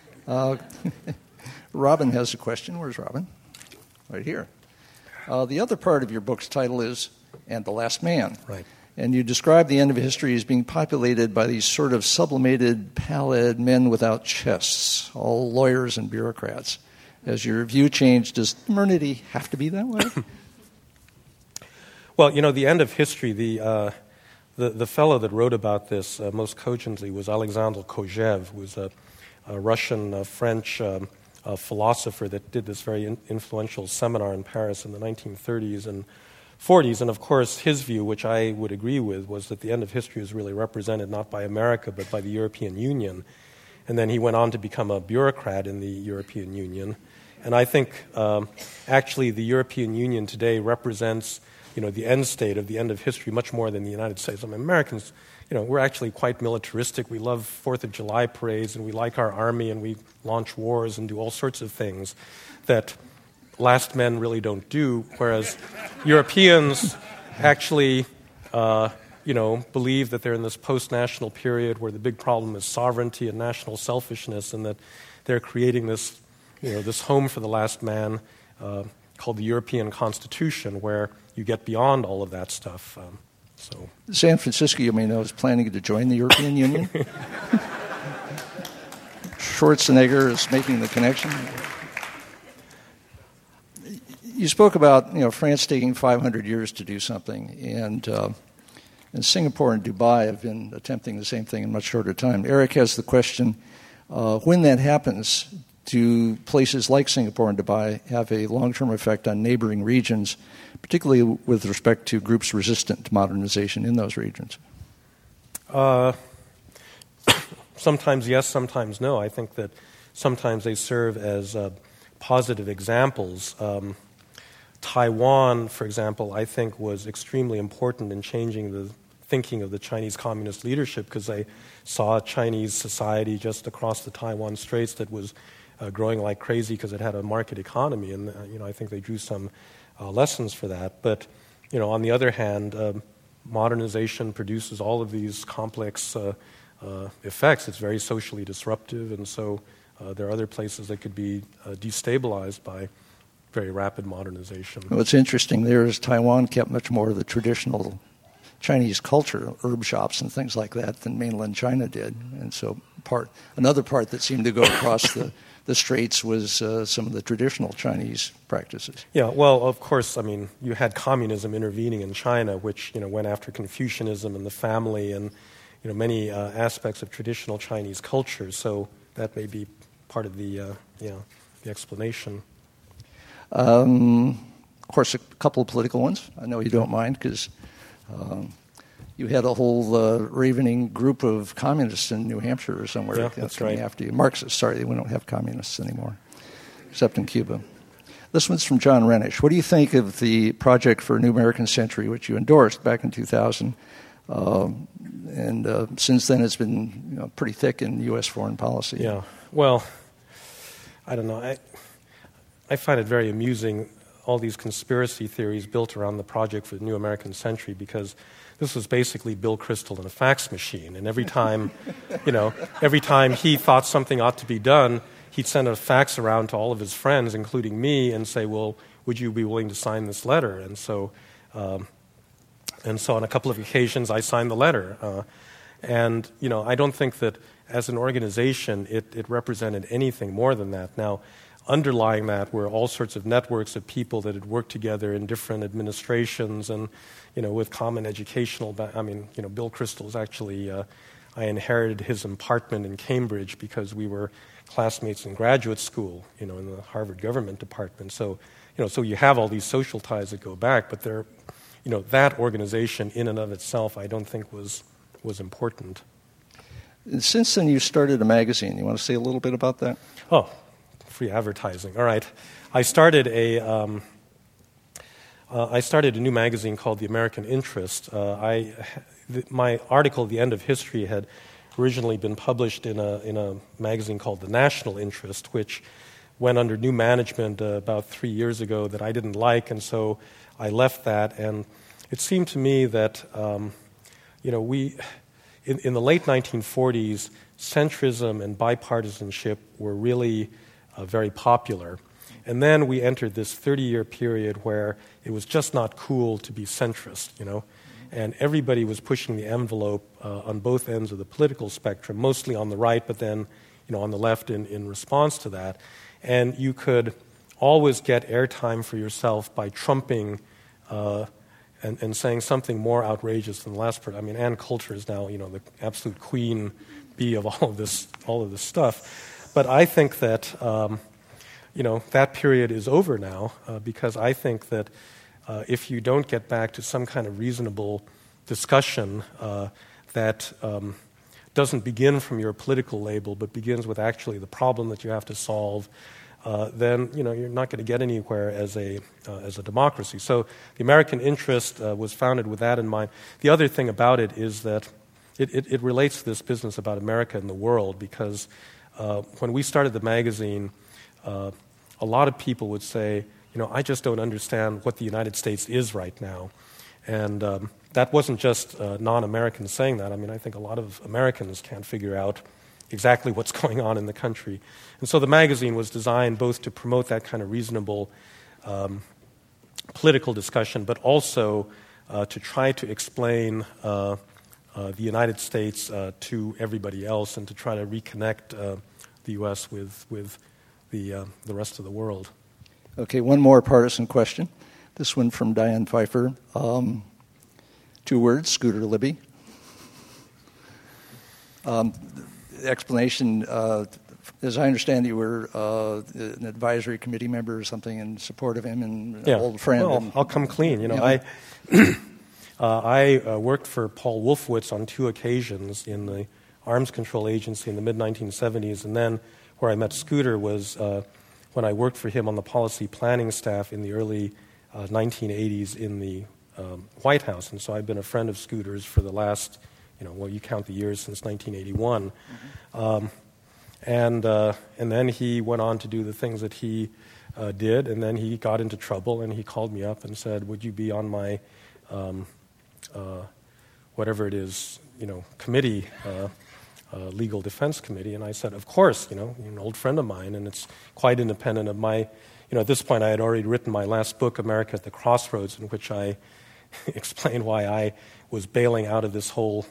Robin has a question. Where's Robin? Right here. The other part of your book's title is And the Last Man. Right. And you describe the end of history as being populated by these sort of sublimated, pallid men without chests, all lawyers and bureaucrats. Has your view changed? Does modernity have to be that way? Well, the end of history, the The fellow that wrote about this most cogently was Alexander Kojève, who was a Russian-French philosopher that did this very influential seminar in Paris in the 1930s and 40s. And of course, his view, which I would agree with, was that the end of history is really represented not by America but by the European Union. And then he went on to become a bureaucrat in the European Union. And I think actually the European Union today represents the end state of the end of history much more than the United States. I mean, Americans, we're actually quite militaristic. We love 4th of July parades, and we like our army, and we launch wars and do all sorts of things that last men really don't do, whereas Europeans actually, believe that they're in this post-national period where the big problem is sovereignty and national selfishness, and that they're creating this, this home for the last man called the European Constitution, where you get beyond all of that stuff. San Francisco, you may know, is planning to join the European Union. Schwarzenegger is making the connection. You spoke about France taking 500 years to do something, and Singapore and Dubai have been attempting the same thing in much shorter time. Eric has the question: when that happens, do places like Singapore and Dubai have a long-term effect on neighboring regions, particularly with respect to groups resistant to modernization in those regions? Sometimes yes, sometimes no. I think that sometimes they serve as positive examples. Taiwan, for example, I think was extremely important in changing the thinking of the Chinese communist leadership, because they saw a Chinese society just across the Taiwan Straits that was growing like crazy because it had a market economy, and I think they drew some lessons for that. But on the other hand, modernization produces all of these complex effects. It's very socially disruptive, and so there are other places that could be destabilized by very rapid modernization. What's interesting there is Taiwan kept much more of the traditional Chinese culture, herb shops and things like that, than mainland China did. And so another part that seemed to go across the straits was some of the traditional Chinese practices. Yeah, well, of course, I mean, you had communism intervening in China, which went after Confucianism and the family and many aspects of traditional Chinese culture. So that may be part of the explanation. Of course, a couple of political ones. I know you don't mind, because you had a whole ravening group of communists in New Hampshire or somewhere. Yeah, that's right. After you. Marxists, sorry, we don't have communists anymore, except in Cuba. This one's from John Renish. What do you think of the Project for a New American Century, which you endorsed back in 2000? And since then, it's been pretty thick in U.S. foreign policy. Yeah, well, I don't know. I find it very amusing, all these conspiracy theories built around the Project for the New American Century, because this was basically Bill Kristol in a fax machine. And every time he thought something ought to be done, he'd send a fax around to all of his friends, including me, and say, well, would you be willing to sign this letter? And so on a couple of occasions, I signed the letter. And I don't think that as an organization it represented anything more than that. Now, underlying that were all sorts of networks of people that had worked together in different administrations and, with common educational Bill Kristol is actually, I inherited his apartment in Cambridge because we were classmates in graduate school, in the Harvard government department. So, so you have all these social ties that go back, but they're, that organization in and of itself, I don't think was important. And since then, you started a magazine. You want to say a little bit about that? Oh, free advertising. All right. I started a new magazine called The American Interest. My article, The End of History, had originally been published in a magazine called The National Interest, which went under new management about 3 years ago that I didn't like, and so I left that. And it seemed to me that, in the late 1940s, centrism and bipartisanship were really very popular. And then we entered this 30-year period where it was just not cool to be centrist, and everybody was pushing the envelope on both ends of the political spectrum, mostly on the right, but then on the left in response to that. And you could always get airtime for yourself by trumping and saying something more outrageous than the last person. I mean, Ann Coulter is now, the absolute queen bee of all of this stuff. But I think that, that period is over now because I think that if you don't get back to some kind of reasonable discussion that doesn't begin from your political label but begins with actually the problem that you have to solve, then you're not going to get anywhere as a democracy. So the American interest was founded with that in mind. The other thing about it is that it relates to this business about America and the world, because when we started the magazine, a lot of people would say, I just don't understand what the United States is right now. And that wasn't just non-Americans saying that. I mean, I think a lot of Americans can't figure out exactly what's going on in the country. And so the magazine was designed both to promote that kind of reasonable political discussion, but also to try to explain the United States to everybody else and to try to reconnect the U.S. with the rest of the world. Okay, one more partisan question. This one from Diane Pfeiffer. 2 words, Scooter Libby. The explanation, as I understand, you were an advisory committee member or something in support of him and an old friend. Well, I'll come clean. I worked for Paul Wolfowitz on 2 occasions in the Arms Control Agency in the mid-1970s, and then where I met Scooter was when I worked for him on the policy planning staff in the early 1980s in the White House. And so I've been a friend of Scooter's for the last, you count the years since 1981. Mm-hmm. And then he went on to do the things that he did, and then he got into trouble, and he called me up and said, would you be on my whatever it is, committee, legal defense committee? And I said, of course, you're an old friend of mine, and it's quite independent of my, at this point I had already written my last book, America at the Crossroads, in which I explained why I was bailing out of this whole,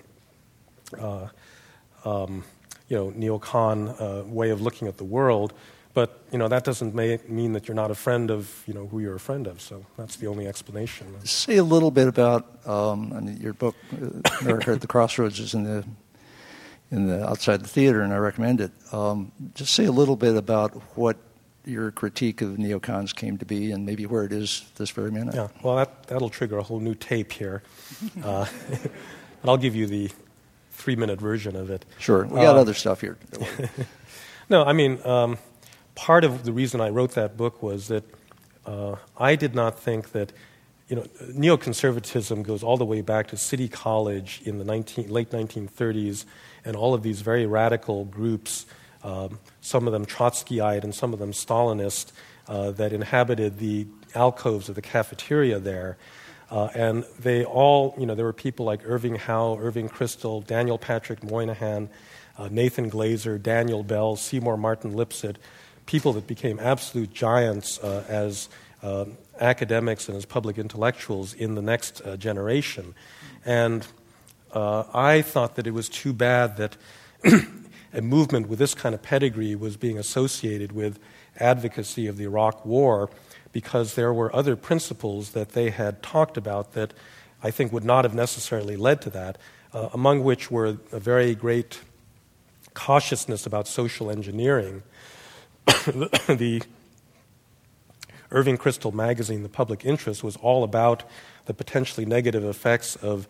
neocon way of looking at the world. But, that doesn't mean that you're not a friend of, who you're a friend of. So that's the only explanation. Say a little bit about your book, America at the Crossroads, is in the outside the theater, and I recommend it. Just say a little bit about what your critique of neocons came to be, and maybe where it is this very minute. Yeah, well, that'll trigger a whole new tape here. But I'll give you the 3-minute version of it. Sure, we got other stuff here. No, I mean, part of the reason I wrote that book was that I did not think that, neoconservatism goes all the way back to City College in the late 1930s, and all of these very radical groups, some of them Trotskyite and some of them Stalinist, that inhabited the alcoves of the cafeteria there. And they all, there were people like Irving Howe, Irving Kristol, Daniel Patrick Moynihan, Nathan Glazer, Daniel Bell, Seymour Martin Lipset, people that became absolute giants as academics and as public intellectuals in the next generation. And I thought that it was too bad that a movement with this kind of pedigree was being associated with advocacy of the Iraq War, because there were other principles that they had talked about that I think would not have necessarily led to that, among which were a very great cautiousness about social engineering. The Irving Kristol magazine, The Public Interest, was all about the potentially negative effects of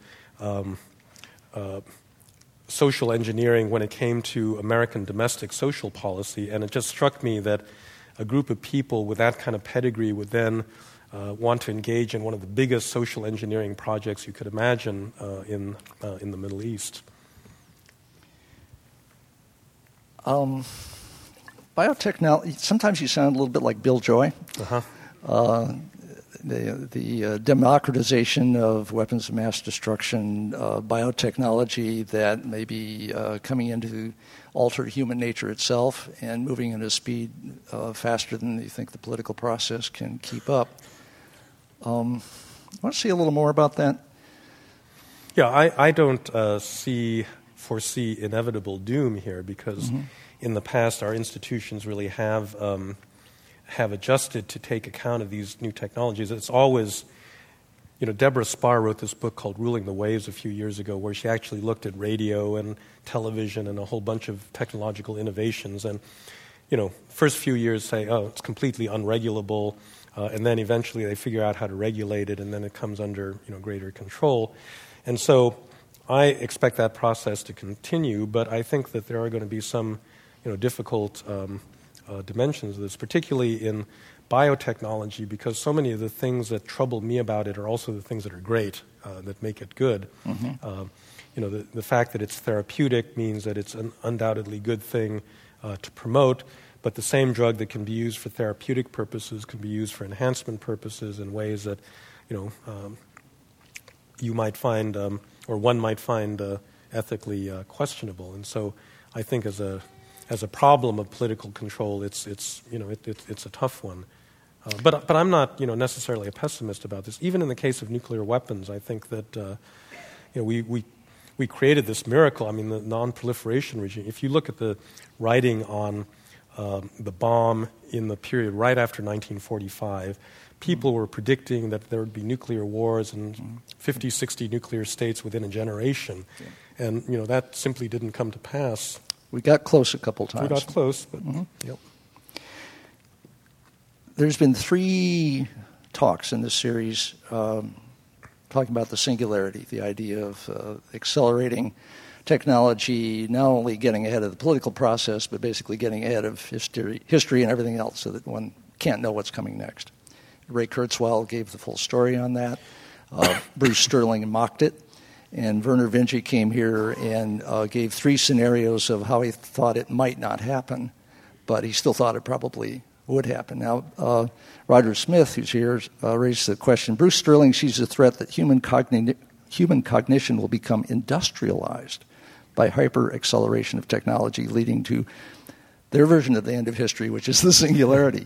social engineering when it came to American domestic social policy, and it just struck me that a group of people with that kind of pedigree would then want to engage in one of the biggest social engineering projects you could imagine in the Middle East. Biotechnology, sometimes you sound a little bit like Bill Joy. Uh-huh. The democratization of weapons of mass destruction, biotechnology that may be coming in to alter human nature itself and moving at a speed faster than you think the political process can keep up. Want to see a little more about that? Yeah, I don't foresee inevitable doom here, because in the past our institutions really have adjusted to take account of these new technologies. It's always, Deborah Spar wrote this book called Ruling the Waves a few years ago, where she actually looked at radio and television and a whole bunch of technological innovations. And, first few years say, oh, it's completely unregulable, and then eventually they figure out how to regulate it, and then it comes under, greater control. And so I expect that process to continue, but I think that there are going to be some, difficult dimensions of this, particularly in biotechnology, because so many of the things that trouble me about it are also the things that are great, that make it good. Mm-hmm. The fact that it's therapeutic means that it's an undoubtedly good thing to promote, but the same drug that can be used for therapeutic purposes can be used for enhancement purposes in ways that, you might find, or one might find ethically questionable. And so I think as a problem of political control, it's a tough one. But I'm not necessarily a pessimist about this. Even in the case of nuclear weapons, I think that we created this miracle. I mean, the non-proliferation regime. If you look at the writing on the bomb in the period right after 1945, people were predicting that there would be nuclear wars and 50, 60 nuclear states within a generation, and that simply didn't come to pass. We got close a couple times. We got close, but Yep. There's been 3 talks in this series talking about the singularity, the idea of accelerating technology, not only getting ahead of the political process, but basically getting ahead of history and everything else so that one can't know what's coming next. Ray Kurzweil gave the full story on that. Bruce Sterling mocked it. And Werner Vinge came here and gave 3 scenarios of how he thought it might not happen, but he still thought it probably would happen. Now, Roger Smith, who's here, raised the question, Bruce Sterling sees a threat that human cognition will become industrialized by hyper-acceleration of technology, leading to their version of the end of history, which is the singularity.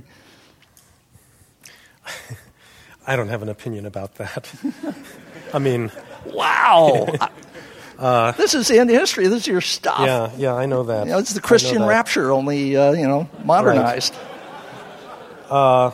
I don't have an opinion about that. I mean... Wow! This is the end of history. This is your stuff. Yeah, I know that. It's the Christian rapture, only, modernized. Right.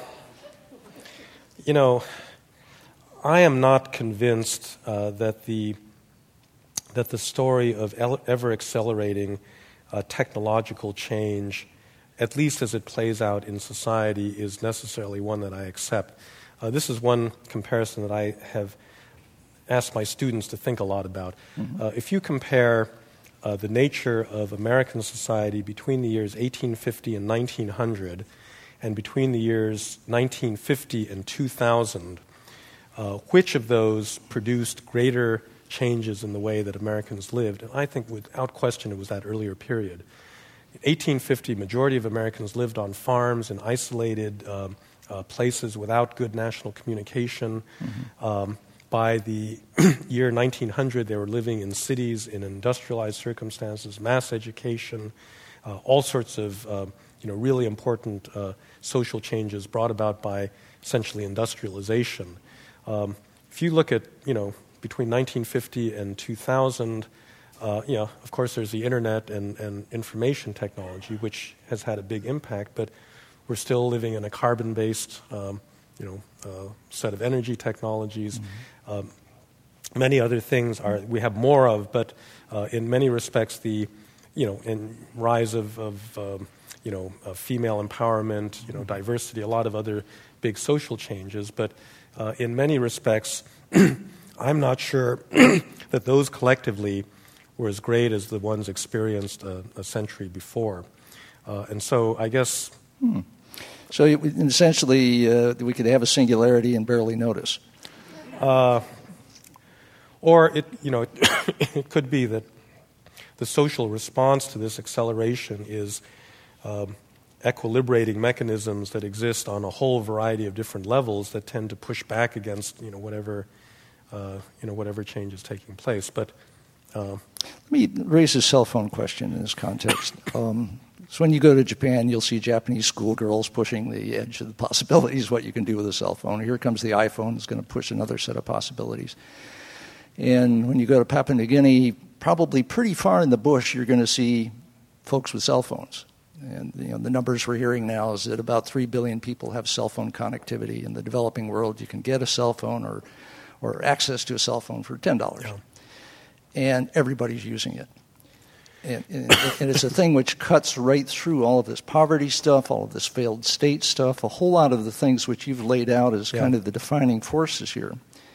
I am not convinced that the story of ever-accelerating technological change, at least as it plays out in society, is necessarily one that I accept. This is one comparison that I have asked my students to think a lot about. Mm-hmm. If you compare the nature of American society between the years 1850 and 1900, and between the years 1950 and 2000, which of those produced greater changes in the way that Americans lived? And I think without question it was that earlier period. In 1850, majority of Americans lived on farms in isolated places without good national communication. Mm-hmm. By the year 1900, they were living in cities in industrialized circumstances, mass education, all sorts of really important social changes brought about by essentially industrialization. If you look at between 1950 and 2000, of course there's the internet and information technology, which has had a big impact, but we're still living in a carbon-based set of energy technologies. Mm-hmm. Many other things we have more of, but in many respects the rise of female empowerment, diversity, a lot of other big social changes. But in many respects, I'm not sure that those collectively were as great as the ones experienced a century before. And so I guess... So essentially, we could have a singularity and barely notice. Or it could be that the social response to this acceleration is equilibrating mechanisms that exist on a whole variety of different levels that tend to push back against whatever change is taking place. But let me raise a cell phone question in this context. So when you go to Japan, you'll see Japanese schoolgirls pushing the edge of the possibilities, what you can do with a cell phone. Here comes the iPhone. It's going to push another set of possibilities. And when you go to Papua New Guinea, probably pretty far in the bush, you're going to see folks with cell phones. And the numbers we're hearing now is that about 3 billion people have cell phone connectivity. In the developing world, you can get a cell phone or access to a cell phone for $10. Yeah. And everybody's using it. And it's a thing which cuts right through all of this poverty stuff, all of this failed state stuff, a whole lot of the things which you've laid out as kind of the defining forces here.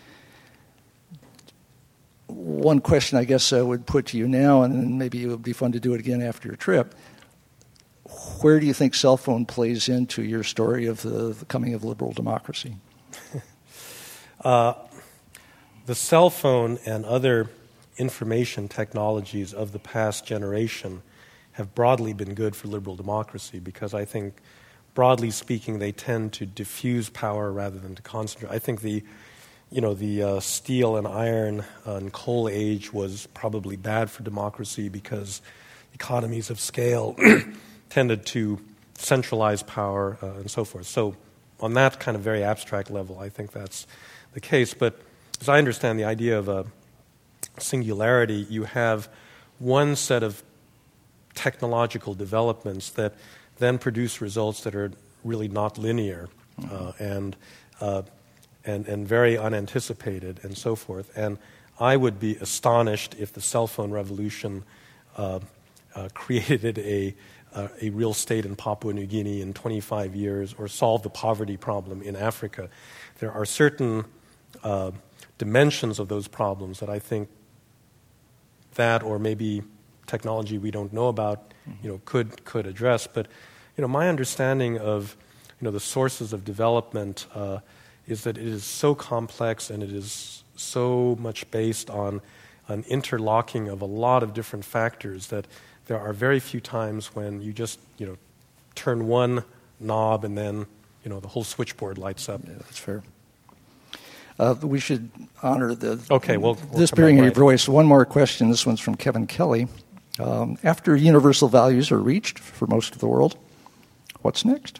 One question I guess I would put to you now, and then maybe it would be fun to do it again after your trip. Where do you think cell phone plays into your story of the coming of liberal democracy? The cell phone and other information technologies of the past generation have broadly been good for liberal democracy because I think, broadly speaking, they tend to diffuse power rather than to concentrate. I think the steel and iron and coal age was probably bad for democracy because economies of scale tended to centralize power and so forth. So on that kind of very abstract level, I think that's the case. But as I understand the idea of a singularity, you have one set of technological developments that then produce results that are really not linear and very unanticipated and so forth. And I would be astonished if the cell phone revolution created a real state in Papua New Guinea in 25 years or solved the poverty problem in Africa. There are certain dimensions of those problems that I think that or maybe technology we don't know about, could address. But, my understanding of, the sources of development is that it is so complex and it is so much based on an interlocking of a lot of different factors that there are very few times when you just, turn one knob and then, the whole switchboard lights up. Yeah, that's fair. We should honor this bearing of your voice. One more question. This one's from Kevin Kelly. After universal values are reached for most of the world, what's next?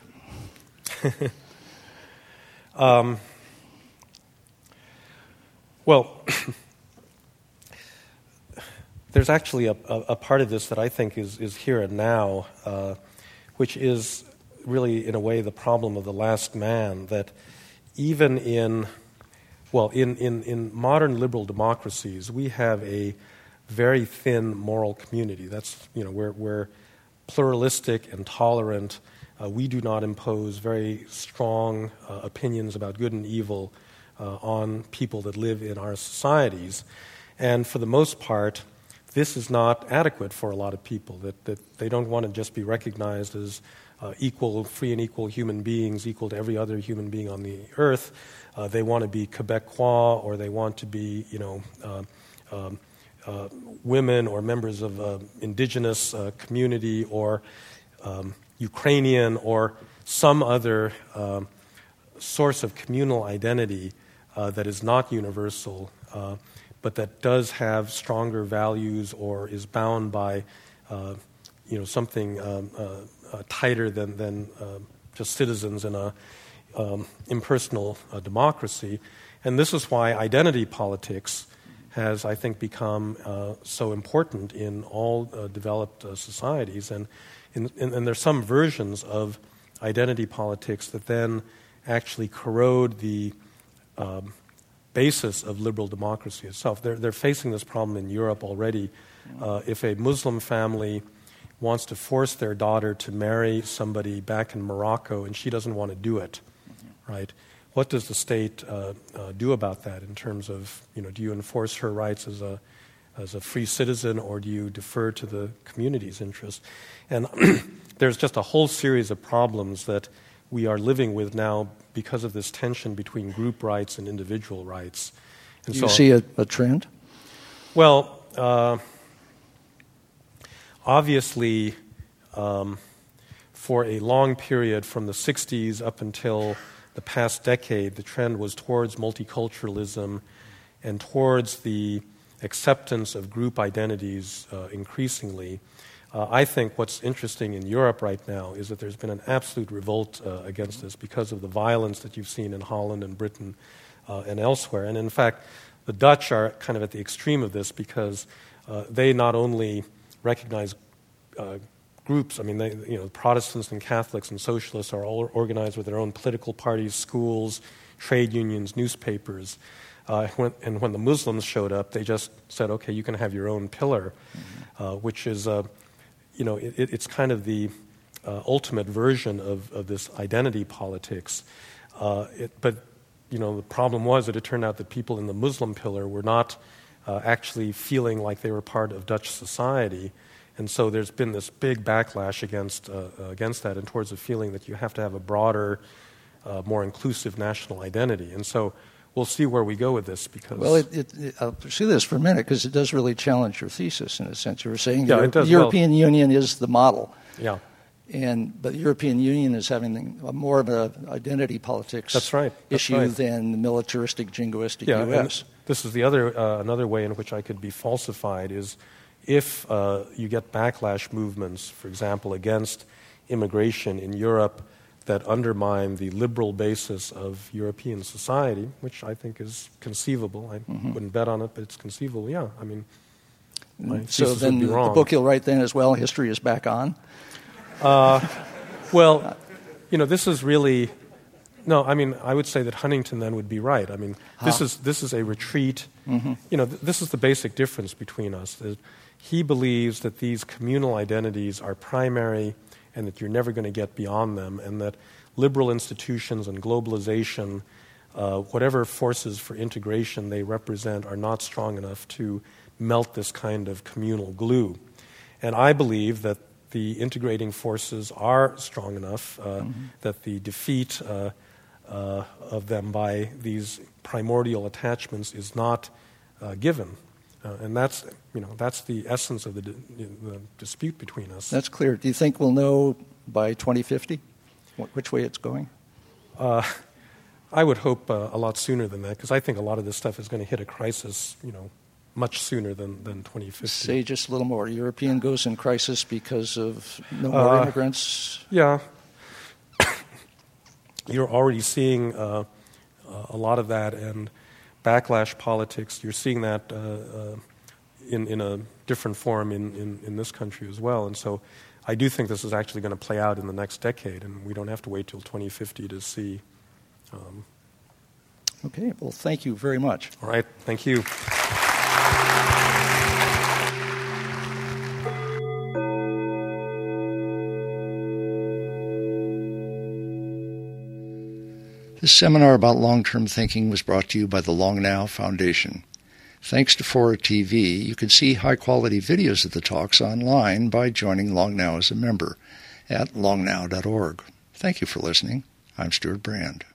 Well, there's actually a part of this that I think is here and now, which is really, in a way, the problem of the last man, that even in modern liberal democracies, we have a very thin moral community. That's, we're pluralistic and tolerant. We do not impose very strong opinions about good and evil on people that live in our societies. And for the most part, this is not adequate for a lot of people, that they don't want to just be recognized as free and equal human beings, equal to every other human being on the earth. They want to be Quebecois, or they want to be, women or members of indigenous community, or Ukrainian, or some other source of communal identity that is not universal, but that does have stronger values or is bound by, something tighter than just citizens in a impersonal democracy. And this is why identity politics has, I think, become so important in all developed societies. And there's some versions of identity politics that then actually corrode the basis of liberal democracy itself. They're facing this problem in Europe already. If a Muslim family wants to force their daughter to marry somebody back in Morocco and she doesn't want to do it, right? What does the state do about that in terms of, do you enforce her rights as a free citizen, or do you defer to the community's interest? And there's just a whole series of problems that we are living with now because of this tension between group rights and individual rights. And do you see a trend? Well, obviously, for a long period from the 60s up until the past decade, the trend was towards multiculturalism and towards the acceptance of group identities increasingly. I think what's interesting in Europe right now is that there's been an absolute revolt against this because of the violence that you've seen in Holland and Britain and elsewhere. And in fact, the Dutch are kind of at the extreme of this because they not only recognize groups. I mean, Protestants and Catholics and socialists are all organized with their own political parties, schools, trade unions, newspapers. And when the Muslims showed up, they just said, okay, you can have your own pillar, which is, it's kind of the ultimate version of this identity politics. But the problem was that it turned out that people in the Muslim pillar were not actually feeling like they were part of Dutch society. And so there's been this big backlash against that and towards the feeling that you have to have a broader, more inclusive national identity. And so we'll see where we go with this. Because I'll pursue this for a minute because it does really challenge your thesis in a sense. You were saying the European Union is the model. Yeah. But the European Union is having more of an identity politics issue than the militaristic, jingoistic U.S. This is the other another way in which I could be falsified is if you get backlash movements, for example, against immigration in Europe that undermine the liberal basis of European society, which I think is conceivable. I wouldn't bet on it, but it's conceivable. Yeah, I mean, my thesis would be wrong. The book you'll write then as well, History is Back On? Well, this is really... No, I mean, I would say that Huntington then would be right. I mean, this is a retreat. This is the basic difference between us. That he believes that these communal identities are primary and that you're never going to get beyond them, and that liberal institutions and globalization, whatever forces for integration they represent, are not strong enough to melt this kind of communal glue. And I believe that the integrating forces are strong enough, that the defeat of them by these primordial attachments is not given. And that's the essence of the dispute between us. That's clear. Do you think we'll know by 2050 which way it's going? I would hope a lot sooner than that, because I think a lot of this stuff is going to hit a crisis, much sooner than 2050. Say just a little more. European goes in crisis because of no more immigrants? Yeah. You're already seeing a lot of that, and backlash politics. You're seeing that in a different form in this country as well. And so I do think this is actually going to play out in the next decade, and we don't have to wait till 2050 to see. Okay, well, thank you very much. All right, thank you. This seminar about long-term thinking was brought to you by the Long Now Foundation. Thanks to Fora TV, you can see high-quality videos of the talks online by joining Long Now as a member at longnow.org. Thank you for listening. I'm Stuart Brand.